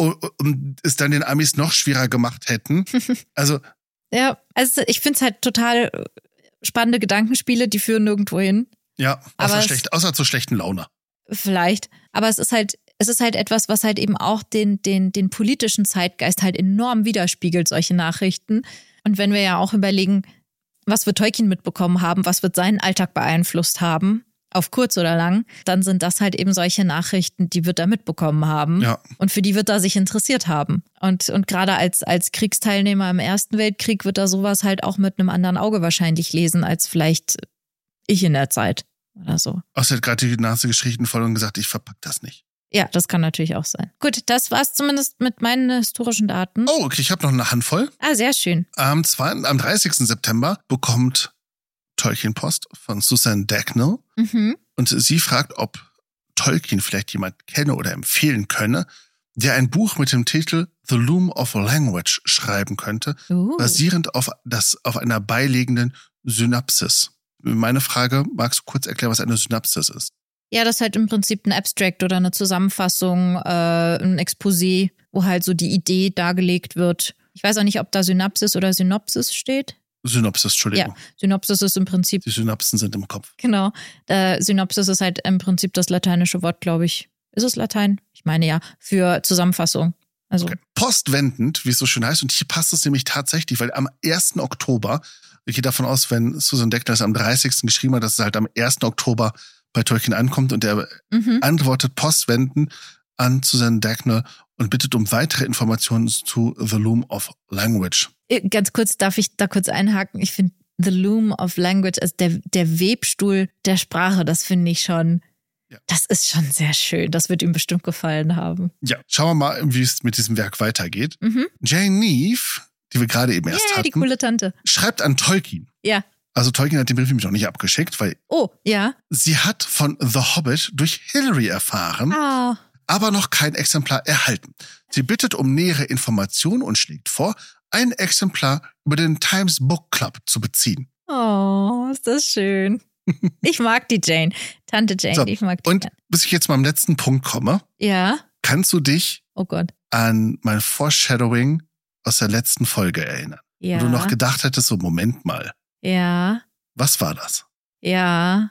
und es dann den Amis noch schwerer gemacht hätten. Also. Ja, also ich finde es halt total spannende Gedankenspiele, die führen nirgendwo hin. Ja, außer, schlecht, außer zu schlechten Laune. Vielleicht. Aber es ist halt, es ist halt etwas, was halt eben auch den, den, den politischen Zeitgeist halt enorm widerspiegelt, solche Nachrichten. Und wenn wir ja auch überlegen, was wird Tolkien mitbekommen haben, was wird seinen Alltag beeinflusst haben, auf kurz oder lang, dann sind das halt eben solche Nachrichten, die wird er mitbekommen haben. Ja. Und für die wird er sich interessiert haben. Und, und gerade als, als Kriegsteilnehmer im Ersten Weltkrieg wird er sowas halt auch mit einem anderen Auge wahrscheinlich lesen, als vielleicht ich in der Zeit oder so. Außer er hat gerade die Nase gestrichen voll und gesagt, ich verpack das nicht. Ja, das kann natürlich auch sein. Gut, das war's zumindest mit meinen historischen Daten. Oh, okay, ich habe noch eine Handvoll. Ah, sehr schön. Am, zweiten, am dreißigsten September bekommt Tolkien Post von Susan Dagnall. Mhm. Und sie fragt, ob Tolkien vielleicht jemand kenne oder empfehlen könne, der ein Buch mit dem Titel The Loom of Language schreiben könnte, uh. basierend auf, das, auf einer beilegenden Synapsis. Meine Frage, magst du kurz erklären, was eine Synapsis ist? Ja, das ist halt im Prinzip ein Abstract oder eine Zusammenfassung, äh, ein Exposé, wo halt so die Idee dargelegt wird. Ich weiß auch nicht, ob da Synapsis oder Synopsis steht. Synopsis, Entschuldigung. Ja, Synopsis ist im Prinzip... Die Synapsen sind im Kopf. Genau. Äh, Synopsis ist halt im Prinzip das lateinische Wort, glaube ich. Ist es Latein? Ich meine ja, für Zusammenfassung. Also okay. Postwendend, wie es so schön heißt. Und hier passt es nämlich tatsächlich, weil am ersten Oktober, ich gehe davon aus, wenn Susan Dagnall es am dreißigsten geschrieben hat, dass es halt am ersten Oktober bei Tolkien ankommt und er mhm. antwortet postwendend an Susan Dagnall und bittet um weitere Informationen zu The Loom of Language. Ganz kurz, darf ich da kurz einhaken? Ich finde The Loom of Language, also der, der Webstuhl der Sprache, das finde ich schon, ja. das ist schon sehr schön. Das wird ihm bestimmt gefallen haben. Ja, schauen wir mal, wie es mit diesem Werk weitergeht. Mhm. Jane Neave, die wir gerade eben erst yeah, hatten, die coole Tante. schreibt an Tolkien. Ja. Also Tolkien hat den Brief nämlich noch nicht abgeschickt, weil oh, ja. sie hat von The Hobbit durch Hillary erfahren, oh. aber noch kein Exemplar erhalten. Sie bittet um nähere Informationen und schlägt vor, ein Exemplar über den Times Book Club zu beziehen. Oh, ist das schön. Ich mag die Jane. Tante Jane, so, ich mag die. Und gern. bis ich jetzt mal am letzten Punkt komme, ja. kannst du dich oh Gott. an mein Foreshadowing aus der letzten Folge erinnern? Ja. Wo du noch gedacht hättest, so Moment mal. Ja. Was war das? Ja.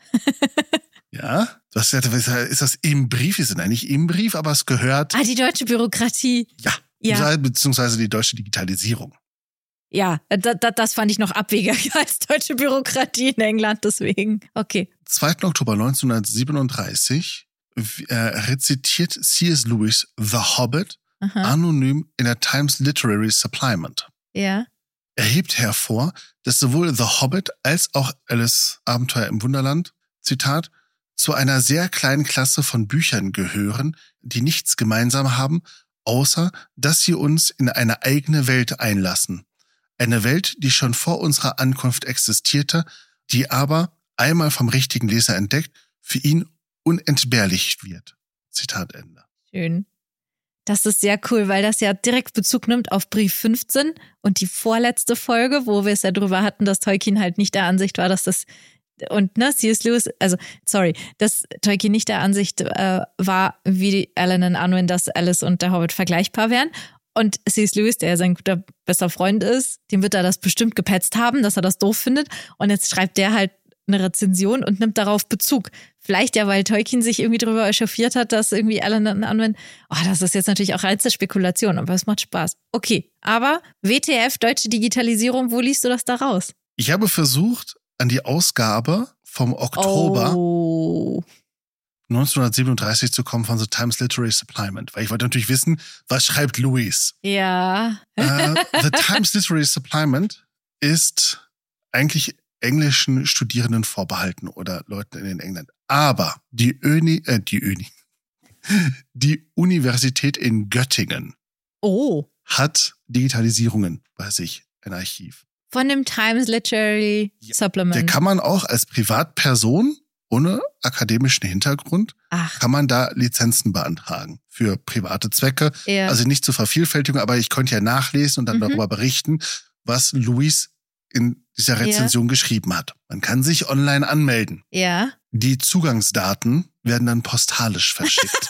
Ja? Du hast gesagt, ist das im Brief? Wir sind eigentlich im Brief, aber es gehört... Ah, die deutsche Bürokratie. Ja. ja. Beziehungsweise die deutsche Digitalisierung. Ja, da, da, das fand ich noch abwegiger als deutsche Bürokratie in England, deswegen. Okay. zweiten Oktober neunzehnhundertsiebenunddreißig äh, rezitiert C S. Lewis The Hobbit Aha. anonym in der Times Literary Supplement. Ja. Er hebt hervor, dass sowohl The Hobbit als auch Alice Abenteuer im Wunderland, Zitat, zu einer sehr kleinen Klasse von Büchern gehören, die nichts gemeinsam haben, außer dass sie uns in eine eigene Welt einlassen. Eine Welt, die schon vor unserer Ankunft existierte, die aber, einmal vom richtigen Leser entdeckt, für ihn unentbehrlich wird. Zitat Ende. Schön. Das ist sehr cool, weil das ja direkt Bezug nimmt auf Brief fünfzehn und die vorletzte Folge, wo wir es ja drüber hatten, dass Tolkien halt nicht der Ansicht war, dass das und ne, C S. Lewis, also sorry, dass Tolkien nicht der Ansicht äh, war, wie Alan und Unwin, dass Alice und der Hobbit vergleichbar wären. Und C S. Lewis, der ja sein guter, bester Freund ist, dem wird er das bestimmt gepetzt haben, dass er das doof findet. Und jetzt schreibt der halt eine Rezension und nimmt darauf Bezug. Vielleicht ja, weil Tolkien sich irgendwie darüber echauffiert hat, dass irgendwie Alan und Unwin, oh, das ist jetzt natürlich auch reinste Spekulation, aber es macht Spaß. Okay, aber W T F, deutsche Digitalisierung, wo liest du das da raus? Ich habe versucht, an die Ausgabe vom Oktober oh. neunzehnhundertsiebenunddreißig zu kommen von The Times Literary Supplement, weil ich wollte natürlich wissen, was schreibt Louise? Ja. äh, The Times Literary Supplement ist eigentlich englischen Studierenden vorbehalten oder Leuten in England. Aber die Uni, äh, die Uni, die Universität in Göttingen Oh. hat Digitalisierungen bei sich, ein Archiv. Von dem Times Literary Ja, Supplement. Der kann man auch als Privatperson ohne akademischen Hintergrund, Ach. kann man da Lizenzen beantragen für private Zwecke. Ja. Also nicht zur Vervielfältigung, aber ich konnte ja nachlesen und dann Mhm. darüber berichten, was Louise in dieser Rezension ja. geschrieben hat. Man kann sich online anmelden. Ja. Die Zugangsdaten werden dann postalisch verschickt.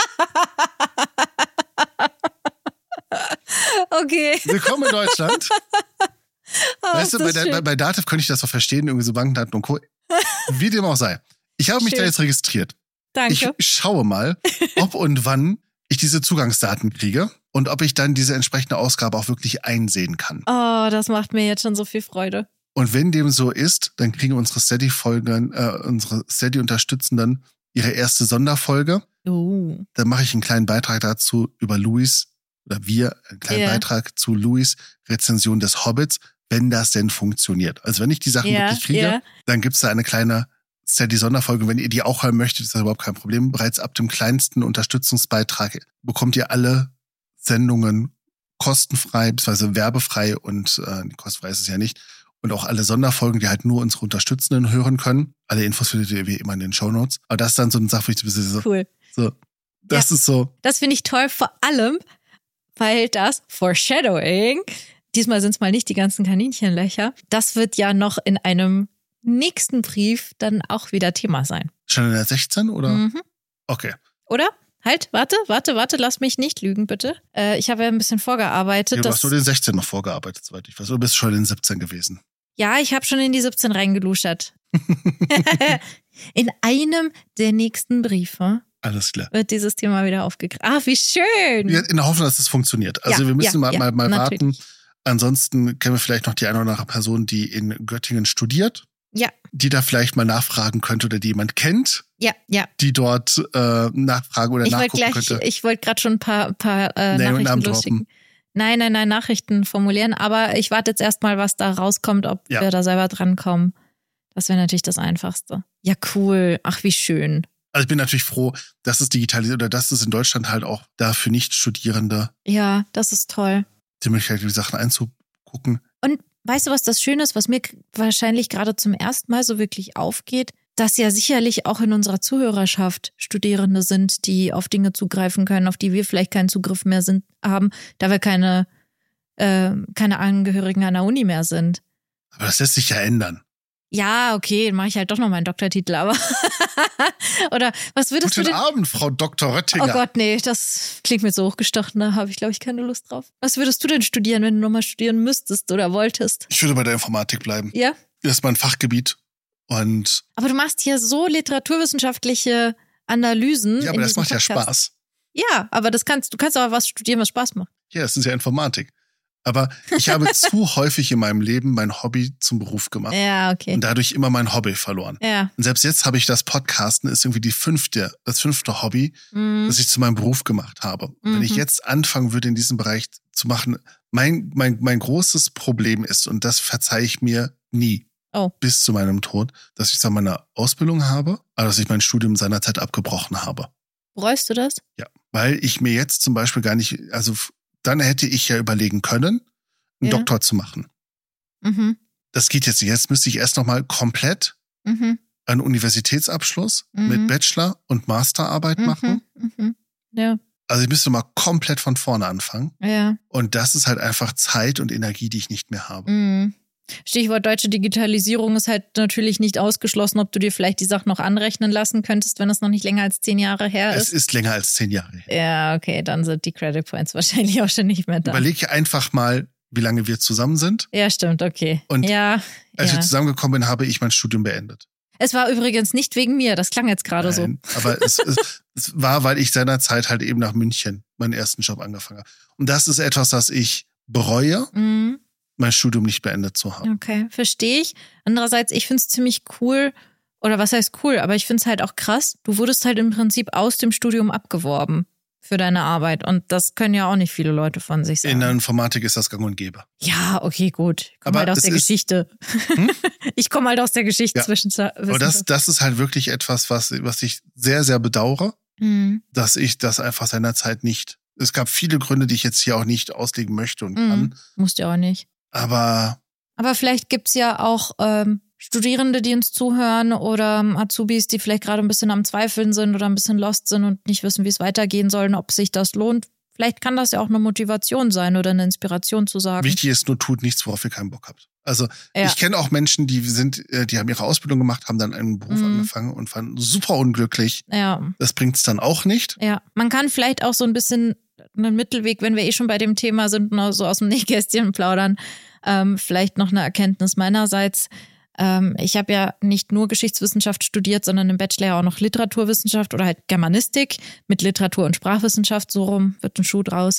Okay. Willkommen in Deutschland. Oh, weißt du, bei, bei, bei Dativ könnte ich das so verstehen, irgendwie so Bankdaten und Co. Wie dem auch sei. Ich habe mich Schön. da jetzt registriert. Danke. Ich schaue mal, ob und wann ich diese Zugangsdaten kriege und ob ich dann diese entsprechende Ausgabe auch wirklich einsehen kann. Oh, das macht mir jetzt schon so viel Freude. Und wenn dem so ist, dann kriegen unsere Steady-Folgen, äh, unsere Steady-Unterstützenden ihre erste Sonderfolge. Oh. Dann mache ich einen kleinen Beitrag dazu über Louis, oder wir, einen kleinen Yeah. Beitrag zu Louis Rezension des Hobbits, wenn das denn funktioniert. Also wenn ich die Sachen Yeah, wirklich kriege, yeah. dann gibt's da eine kleine Steady-Sonderfolge. Wenn ihr die auch hören möchtet, ist das überhaupt kein Problem. Bereits ab dem kleinsten Unterstützungsbeitrag bekommt ihr alle Sendungen kostenfrei, beziehungsweise werbefrei und äh, kostenfrei ist es ja nicht. Und auch alle Sonderfolgen, die halt nur unsere Unterstützenden hören können. Alle Infos findet ihr wie immer in den Shownotes. Aber das ist dann so eine Sache, wo ich so, so, Cool. so das Ja. ist so. Das finde ich toll, vor allem, weil das Foreshadowing, diesmal sind es mal nicht die ganzen Kaninchenlöcher, das wird ja noch in einem nächsten Brief dann auch wieder Thema sein. Schon in der sechzehn oder? Mhm. Okay. Oder? Halt, warte, warte, warte, lass mich nicht lügen, bitte. Äh, ich habe ja ein bisschen vorgearbeitet. Ja, du dass- hast nur den sechzehn noch vorgearbeitet, soweit ich weiß. Du bist schon in den siebzehn gewesen. Ja, ich habe schon in die siebzehn reingeluschert. In einem der nächsten Briefe Alles klar. wird dieses Thema wieder aufgegriffen. Ah, wie schön. Ja, in der Hoffnung, dass es funktioniert. Also Ja, wir müssen ja, mal, ja, mal, mal natürlich. warten. Ansonsten kennen wir vielleicht noch die eine oder andere Person, die in Göttingen studiert, Ja, die da vielleicht mal nachfragen könnte oder die jemand kennt, ja, ja. die dort äh, nachfragen oder Ich wollte nachgucken gleich, könnte. ich wollte gerade schon ein paar, paar äh, Name und Nachrichten Namen losschicken. droppen. Nein, nein, nein, Nachrichten formulieren. Aber ich warte jetzt erstmal, was da rauskommt, ob Ja. wir da selber drankommen. Das wäre natürlich das Einfachste. Ja, cool. Ach, wie schön. Also ich bin natürlich froh, dass es digitalisiert oder dass es in Deutschland halt auch da für Nicht-Studierende Ja, das ist toll. die Möglichkeit gibt, die Sachen einzugucken. Und weißt du, was das Schöne ist, was mir k- wahrscheinlich gerade zum ersten Mal so wirklich aufgeht? Dass ja sicherlich auch in unserer Zuhörerschaft Studierende sind, die auf Dinge zugreifen können, auf die wir vielleicht keinen Zugriff mehr sind, haben, da wir keine, äh, keine Angehörigen an der Uni mehr sind. Aber das lässt sich ja ändern. Ja, okay, dann mache ich halt doch noch meinen Doktortitel, aber oder was würdest Guten du denn? Abend, Frau Doktor Röttinger. Oh Gott, nee, das klingt mir so hochgestochen, da habe ich, glaube ich, keine Lust drauf. Was würdest du denn studieren, wenn du nochmal studieren müsstest oder wolltest? Ich würde bei der Informatik bleiben. Ja? Das ist mein Fachgebiet. Und Aber du machst hier so literaturwissenschaftliche Analysen. ja, aber in das diesem macht ja Podcast. Spaß. Ja, aber das kannst, du kannst aber was studieren, was Spaß macht. Ja, es ist ja Informatik. Aber ich habe zu häufig in meinem Leben mein Hobby zum Beruf gemacht. Ja, okay. Und dadurch immer mein Hobby verloren. Ja. Und selbst jetzt habe ich das Podcasten, ist irgendwie die fünfte, das fünfte Hobby, Mhm. das ich zu meinem Beruf gemacht habe. Und wenn ich Mhm. jetzt anfangen würde, in diesem Bereich zu machen, mein, mein, mein großes Problem ist, und das verzeihe ich mir nie, Oh. bis zu meinem Tod, dass ich zwar meine Ausbildung habe, aber dass ich mein Studium seinerzeit abgebrochen habe. Bereust du das? Ja, weil ich mir jetzt zum Beispiel gar nicht, also f- dann hätte ich ja überlegen können, einen Ja. Doktor zu machen. Mhm. Das geht jetzt nicht. Jetzt müsste ich erst nochmal komplett Mhm. einen Universitätsabschluss Mhm. mit Bachelor- und Masterarbeit machen. Mhm. Mhm. Ja, Also ich müsste mal komplett von vorne anfangen. ja. Und das ist halt einfach Zeit und Energie, die ich nicht mehr habe. Mhm. Stichwort deutsche Digitalisierung ist halt natürlich nicht ausgeschlossen, ob du dir vielleicht die Sachen noch anrechnen lassen könntest, wenn es noch nicht länger als zehn Jahre her Es ist. ist länger als zehn Jahre her. Ja, okay, dann sind die Credit Points wahrscheinlich auch schon nicht mehr da. Überleg einfach mal, wie lange wir zusammen sind. Ja, stimmt, okay. Und ja, Als ja. wir zusammengekommen sind, habe ich mein Studium beendet. Es war übrigens nicht wegen mir, das klang jetzt gerade so. Nein, aber es, es, es war, weil ich seinerzeit halt eben nach München meinen ersten Job angefangen habe. Und das ist etwas, das ich bereue, Mhm. mein Studium nicht beendet zu haben. Okay, verstehe ich. Andererseits, ich finde es ziemlich cool Oder was heißt cool, aber ich finde es halt auch krass. Du wurdest halt im Prinzip aus dem Studium abgeworben für deine Arbeit. Und das können ja auch nicht viele Leute von sich sagen. In der Informatik ist das gang und gäbe. Ja, okay, gut. Ich komme halt aus der ist, Geschichte. Hm? Ich komme halt aus der Geschichte ja. zwischen. Aber das, das ist halt wirklich etwas, was, was ich sehr, sehr bedauere, mhm. dass ich das einfach seinerzeit nicht. Es gab viele Gründe, die ich jetzt hier auch nicht auslegen möchte und mhm. kann. Musst du auch nicht. Aber. Aber vielleicht gibt's ja auch ähm, Studierende, die uns zuhören oder Azubis, die vielleicht gerade ein bisschen am Zweifeln sind oder ein bisschen lost sind und nicht wissen, wie es weitergehen soll, ob sich das lohnt. Vielleicht kann das ja auch eine Motivation sein oder eine Inspiration zu sagen. Wichtig ist nur, tut nichts, worauf ihr keinen Bock habt. Also ja. ich kenne auch Menschen, die sind, die haben ihre Ausbildung gemacht, haben dann einen Beruf mhm. angefangen und waren super unglücklich. Ja. Das bringt's dann auch nicht. Ja, man kann vielleicht auch so ein bisschen einen Mittelweg, wenn wir eh schon bei dem Thema sind, noch so aus dem Nähkästchen plaudern, ähm, vielleicht noch eine Erkenntnis meinerseits. Ähm, ich habe ja nicht nur Geschichtswissenschaft studiert, sondern im Bachelor auch noch Literaturwissenschaft oder halt Germanistik mit Literatur- und Sprachwissenschaft, so rum wird ein Schuh draus.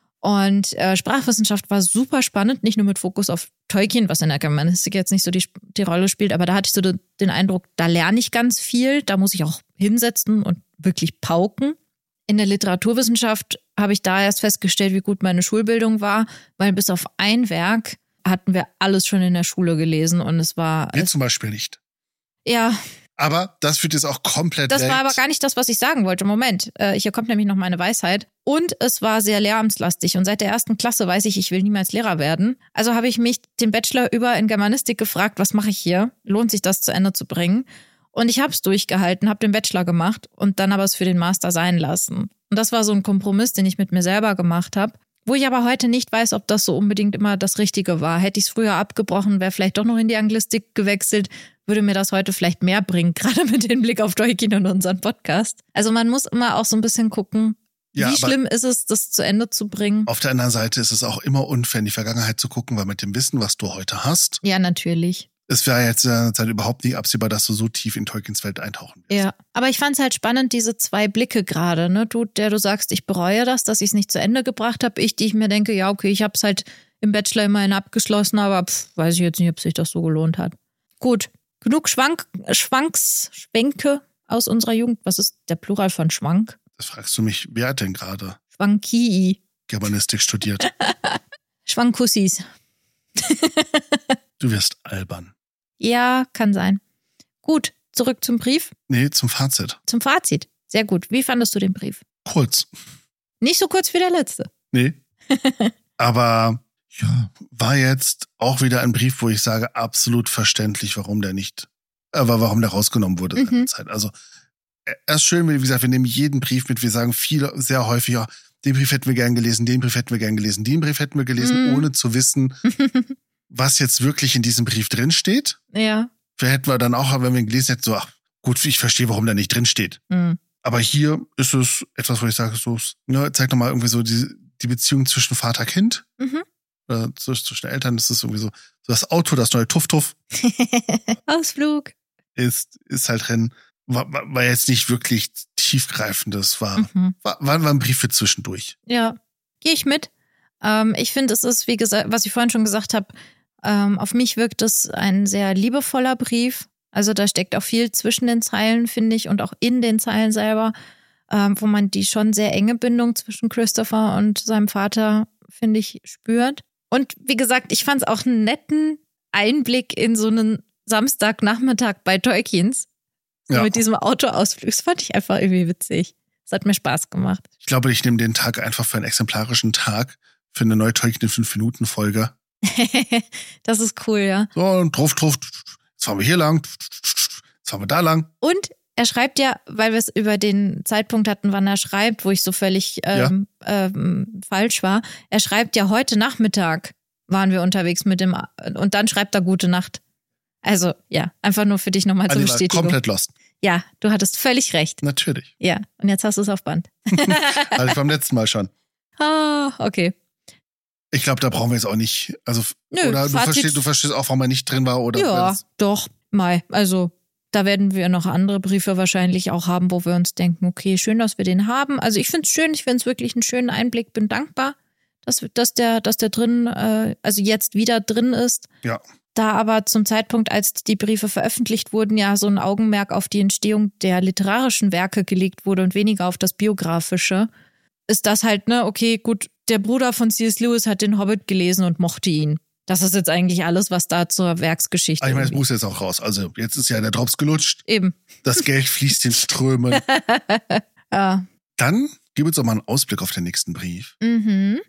Und äh, Sprachwissenschaft war super spannend, nicht nur mit Fokus auf Tolkien, was in der Germanistik jetzt nicht so die, die Rolle spielt, aber da hatte ich so den, den Eindruck, da lerne ich ganz viel, da muss ich auch hinsetzen und wirklich pauken. In der Literaturwissenschaft habe ich da erst festgestellt, wie gut meine Schulbildung war, weil bis auf ein Werk hatten wir alles schon in der Schule gelesen und es war... Wir zum Beispiel nicht. Ja. Aber das führt jetzt auch komplett Das weg. war aber gar nicht das, was ich sagen wollte. Moment, äh, hier kommt nämlich noch meine Weisheit. Und es war sehr lehramtslastig und seit der ersten Klasse weiß ich, ich will niemals Lehrer werden. Also habe ich mich den Bachelor über in Germanistik gefragt, was mache ich hier? Lohnt sich das zu Ende zu bringen? Und ich habe es durchgehalten, habe den Bachelor gemacht und dann aber es für den Master sein lassen. Und das war so ein Kompromiss, den ich mit mir selber gemacht habe. Wo ich aber heute nicht weiß, ob das so unbedingt immer das Richtige war. Hätte ich es früher abgebrochen, wäre vielleicht doch noch in die Anglistik gewechselt, würde mir das heute vielleicht mehr bringen, gerade mit dem Blick auf Tolkien und unseren Podcast. Also man muss immer auch so ein bisschen gucken, ja, wie schlimm ist es, das zu Ende zu bringen. Auf der anderen Seite ist es auch immer unfair, in die Vergangenheit zu gucken, weil mit dem Wissen, was du heute hast. Ja, natürlich. Es wäre jetzt in der Zeit überhaupt nicht absehbar, dass du so tief in Tolkiens Welt eintauchen wirst. Ja, aber ich fand es halt spannend, diese zwei Blicke gerade, ne? Du, der du sagst, ich bereue das, dass ich es nicht zu Ende gebracht habe. Ich, die ich mir denke, ja, okay, ich habe es halt im Bachelor immerhin abgeschlossen, aber pff, weiß ich jetzt nicht, ob sich das so gelohnt hat. Gut, genug Schwank, Schwanks, Schwenke aus unserer Jugend. Was ist der Plural von Schwank? Das fragst du mich, wer hat denn gerade Schwankii Germanistik studiert? Schwankussis. Du wirst albern. Ja, kann sein. Gut, zurück zum Brief. Nee, zum Fazit. Zum Fazit. Sehr gut. Wie fandest du den Brief? Kurz. Nicht so kurz wie der letzte. Nee. Aber ja, war jetzt auch wieder ein Brief, wo ich sage, absolut verständlich, warum der nicht, äh, warum der rausgenommen wurde mhm. seinerzeit. Also er ist schön, wie gesagt, wir nehmen jeden Brief mit. Wir sagen viel, sehr häufig, ja, den Brief hätten wir gern gelesen, den Brief hätten wir gern gelesen, den Brief hätten wir gelesen, mhm. ohne zu wissen, was jetzt wirklich in diesem Brief drin steht. Ja. Vielleicht hätten wir dann auch, wenn wir ihn gelesen hätten, so, ach, gut, ich verstehe, warum der nicht drin steht. Mhm. Aber hier ist es etwas, wo ich sage, so, ne, zeigt nochmal irgendwie so die, die Beziehung zwischen Vater-Kind. Mhm. Oder zwischen Eltern. Das ist irgendwie so, so das Auto, das neue Tuff-Tuff. Ausflug. Ist, ist halt drin. War, war jetzt nicht wirklich tiefgreifendes. War, mhm. war, war, war ein Brief für zwischendurch. Ja, gehe ich mit. Ähm, ich finde, es ist, wie gesagt, was ich vorhin schon gesagt habe, Ähm, auf mich wirkt es ein sehr liebevoller Brief. Also da steckt auch viel zwischen den Zeilen, finde ich, und auch in den Zeilen selber, ähm, wo man die schon sehr enge Bindung zwischen Christopher und seinem Vater, finde ich, spürt. Und wie gesagt, ich fand es auch einen netten Einblick in so einen Samstagnachmittag bei Tolkiens. So ja. Mit diesem Autoausflug. Das fand ich einfach irgendwie witzig. Es hat mir Spaß gemacht. Ich glaube, ich nehme den Tag einfach für einen exemplarischen Tag, für eine neue Tolkien fünf Minuten Folge. Das ist cool, ja. So, und drauf, drauf, jetzt fahren wir hier lang, jetzt fahren wir da lang. Und er schreibt ja, weil wir es über den Zeitpunkt hatten, wann er schreibt, wo ich so völlig ähm, ja. ähm, falsch war. Er schreibt ja, heute Nachmittag waren wir unterwegs mit dem, und dann schreibt er gute Nacht. Also, ja, einfach nur für dich nochmal zur Bestätigung. Komplett lost. Ja, du hattest völlig recht. Natürlich. Ja, und jetzt hast du es auf Band. Hatte ich beim letzten Mal schon. Ah, okay. Ich glaube, da brauchen wir jetzt auch nicht, also, Nö, oder du Fazit, verstehst, du verstehst auch, warum er nicht drin war, oder? Ja, doch, Mai. Also, da werden wir noch andere Briefe wahrscheinlich auch haben, wo wir uns denken, okay, schön, dass wir den haben. Also, ich finde es schön, ich finde es wirklich einen schönen Einblick, bin dankbar, dass, dass der, dass der drin, äh, also jetzt wieder drin ist. Ja. Da aber zum Zeitpunkt, als die Briefe veröffentlicht wurden, ja so ein Augenmerk auf die Entstehung der literarischen Werke gelegt wurde und weniger auf das Biografische, ist das halt, ne, okay, gut, der Bruder von C S. Lewis hat den Hobbit gelesen und mochte ihn. Das ist jetzt eigentlich alles, was da zur Werksgeschichte ich meine, es muss jetzt auch raus. Also jetzt ist ja der Drops gelutscht. Eben. Das Geld fließt in Strömen. Ja. Dann gib uns doch mal einen Ausblick auf den nächsten Brief. Mhm.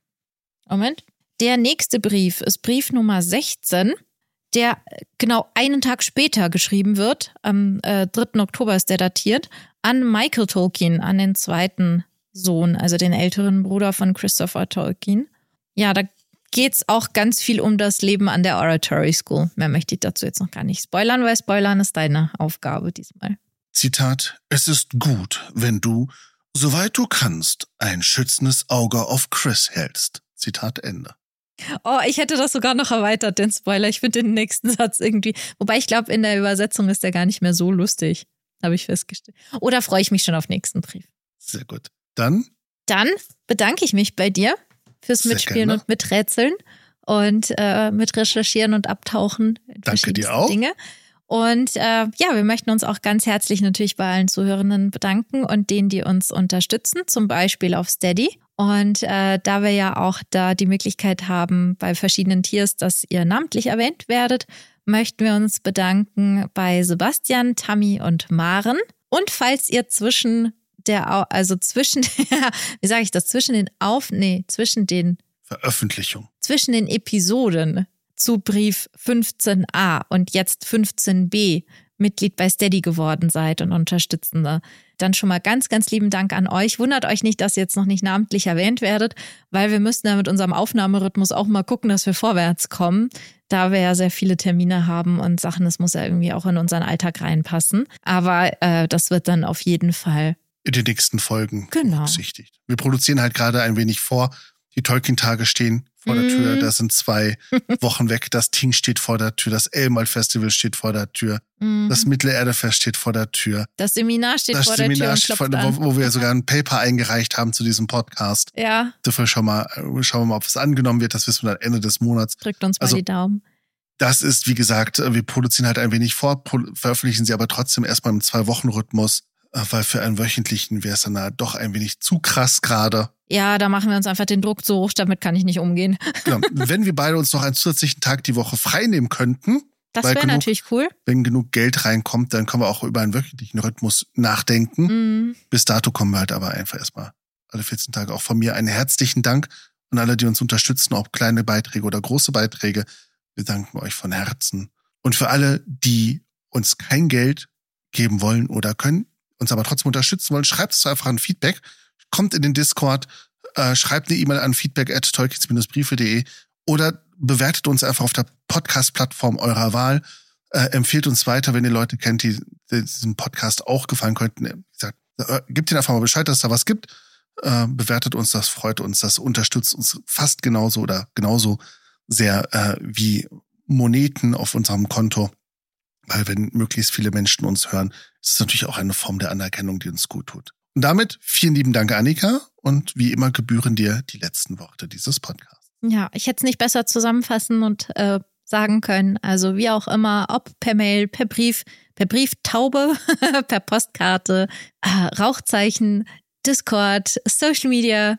Moment. Der nächste Brief ist Brief Nummer sechzehn, der genau einen Tag später geschrieben wird. Am äh, dritten Oktober ist der datiert. An Michael Tolkien, an den zweiten Sohn, also den älteren Bruder von Christopher Tolkien. Ja, da geht's auch ganz viel um das Leben an der Oratory School. Mehr möchte ich dazu jetzt noch gar nicht spoilern, weil spoilern ist deine Aufgabe diesmal. Zitat: Es ist gut, wenn du, soweit du kannst, ein schützendes Auge auf Chris hältst. Zitat Ende. Oh, ich hätte das sogar noch erweitert, den Spoiler. Ich finde den nächsten Satz irgendwie, wobei ich glaube, in der Übersetzung ist der gar nicht mehr so lustig, habe ich festgestellt. Oder freue ich mich schon auf den nächsten Brief. Sehr gut. Dann? Dann bedanke ich mich bei dir fürs Sehr Mitspielen gerne. und Miträtseln und äh, mit Recherchieren und Abtauchen in Danke dir auch. Dinge. Und äh, ja, wir möchten uns auch ganz herzlich natürlich bei allen Zuhörenden bedanken und denen, die uns unterstützen, zum Beispiel auf Steady. Und äh, da wir ja auch da die Möglichkeit haben, bei verschiedenen Tiers, dass ihr namentlich erwähnt werdet, möchten wir uns bedanken bei Sebastian, Tammy und Maren. Und falls ihr zwischen der, also zwischen, wie sage ich das, zwischen den Auf, nee, zwischen den Veröffentlichung. Zwischen den Episoden zu Brief fünfzehn a und jetzt fünfzehn b Mitglied bei Steady geworden seid und Unterstützende, dann schon mal ganz, ganz lieben Dank an euch. Wundert euch nicht, dass ihr jetzt noch nicht namentlich erwähnt werdet, weil wir müssen ja mit unserem Aufnahmerhythmus auch mal gucken, dass wir vorwärts kommen, da wir ja sehr viele Termine haben und Sachen, das muss ja irgendwie auch in unseren Alltag reinpassen. Aber äh, das wird dann auf jeden Fall in den nächsten Folgen genau. berücksichtigt. Wir produzieren halt gerade ein wenig vor. Die Tolkien-Tage stehen vor der Tür. Da sind zwei Wochen weg. Das Ting steht vor der Tür. Das Elmwald-Festival steht vor der Tür. Mhm. Das Mittelerde-Fest steht vor der Tür. Das Seminar steht das vor Seminar der Tür und steht klopft vor, an. wo, wo wir sogar ein Paper eingereicht haben zu diesem Podcast. Ja. Dafür schauen wir mal, schauen wir mal, ob es angenommen wird. Das wissen wir dann Ende des Monats. Drückt uns mal also, die Daumen. Das ist, wie gesagt, wir produzieren halt ein wenig vor, veröffentlichen sie aber trotzdem erstmal im Zwei-Wochen-Rhythmus, weil für einen wöchentlichen wäre es dann doch ein wenig zu krass gerade. Ja, da machen wir uns einfach den Druck so hoch, damit kann ich nicht umgehen. Genau. Wenn wir beide uns noch einen zusätzlichen Tag die Woche frei nehmen könnten. Das wäre natürlich cool. Wenn genug Geld reinkommt, dann können wir auch über einen wöchentlichen Rhythmus nachdenken. Mhm. Bis dato kommen wir halt aber einfach erstmal alle vierzehn Tage. Auch von mir einen herzlichen Dank an alle, die uns unterstützen, ob kleine Beiträge oder große Beiträge. Wir danken euch von Herzen. Und für alle, die uns kein Geld geben wollen oder können, uns aber trotzdem unterstützen wollen, schreibt uns einfach ein Feedback. Kommt in den Discord, äh, schreibt eine E-Mail an feedback at tolkiens briefe punkt de oder bewertet uns einfach auf der Podcast-Plattform eurer Wahl. Äh, empfehlt uns weiter, wenn ihr Leute kennt, die, die diesem Podcast auch gefallen könnten. Wie gesagt, äh, gebt ihnen einfach mal Bescheid, dass es da was gibt. Äh, bewertet uns, das freut uns, das unterstützt uns fast genauso oder genauso sehr äh, wie Moneten auf unserem Konto. Weil wenn möglichst viele Menschen uns hören, ist es natürlich auch eine Form der Anerkennung, die uns gut tut. Und damit vielen lieben Dank, Annika. Und wie immer gebühren dir die letzten Worte dieses Podcasts. Ja, ich hätte es nicht besser zusammenfassen und äh, sagen können. Also wie auch immer, ob per Mail, per Brief, per Brieftaube, per Postkarte, äh, Rauchzeichen, Discord, Social Media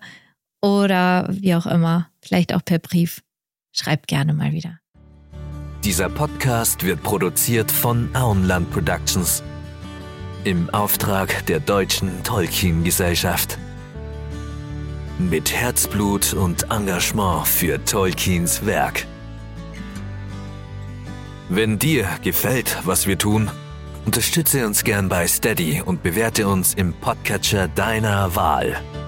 oder wie auch immer, vielleicht auch per Brief. Schreibt gerne mal wieder. Dieser Podcast wird produziert von Auenland Productions im Auftrag der Deutschen Tolkien-Gesellschaft. Mit Herzblut und Engagement für Tolkiens Werk. Wenn dir gefällt, was wir tun, unterstütze uns gern bei Steady und bewerte uns im Podcatcher deiner Wahl.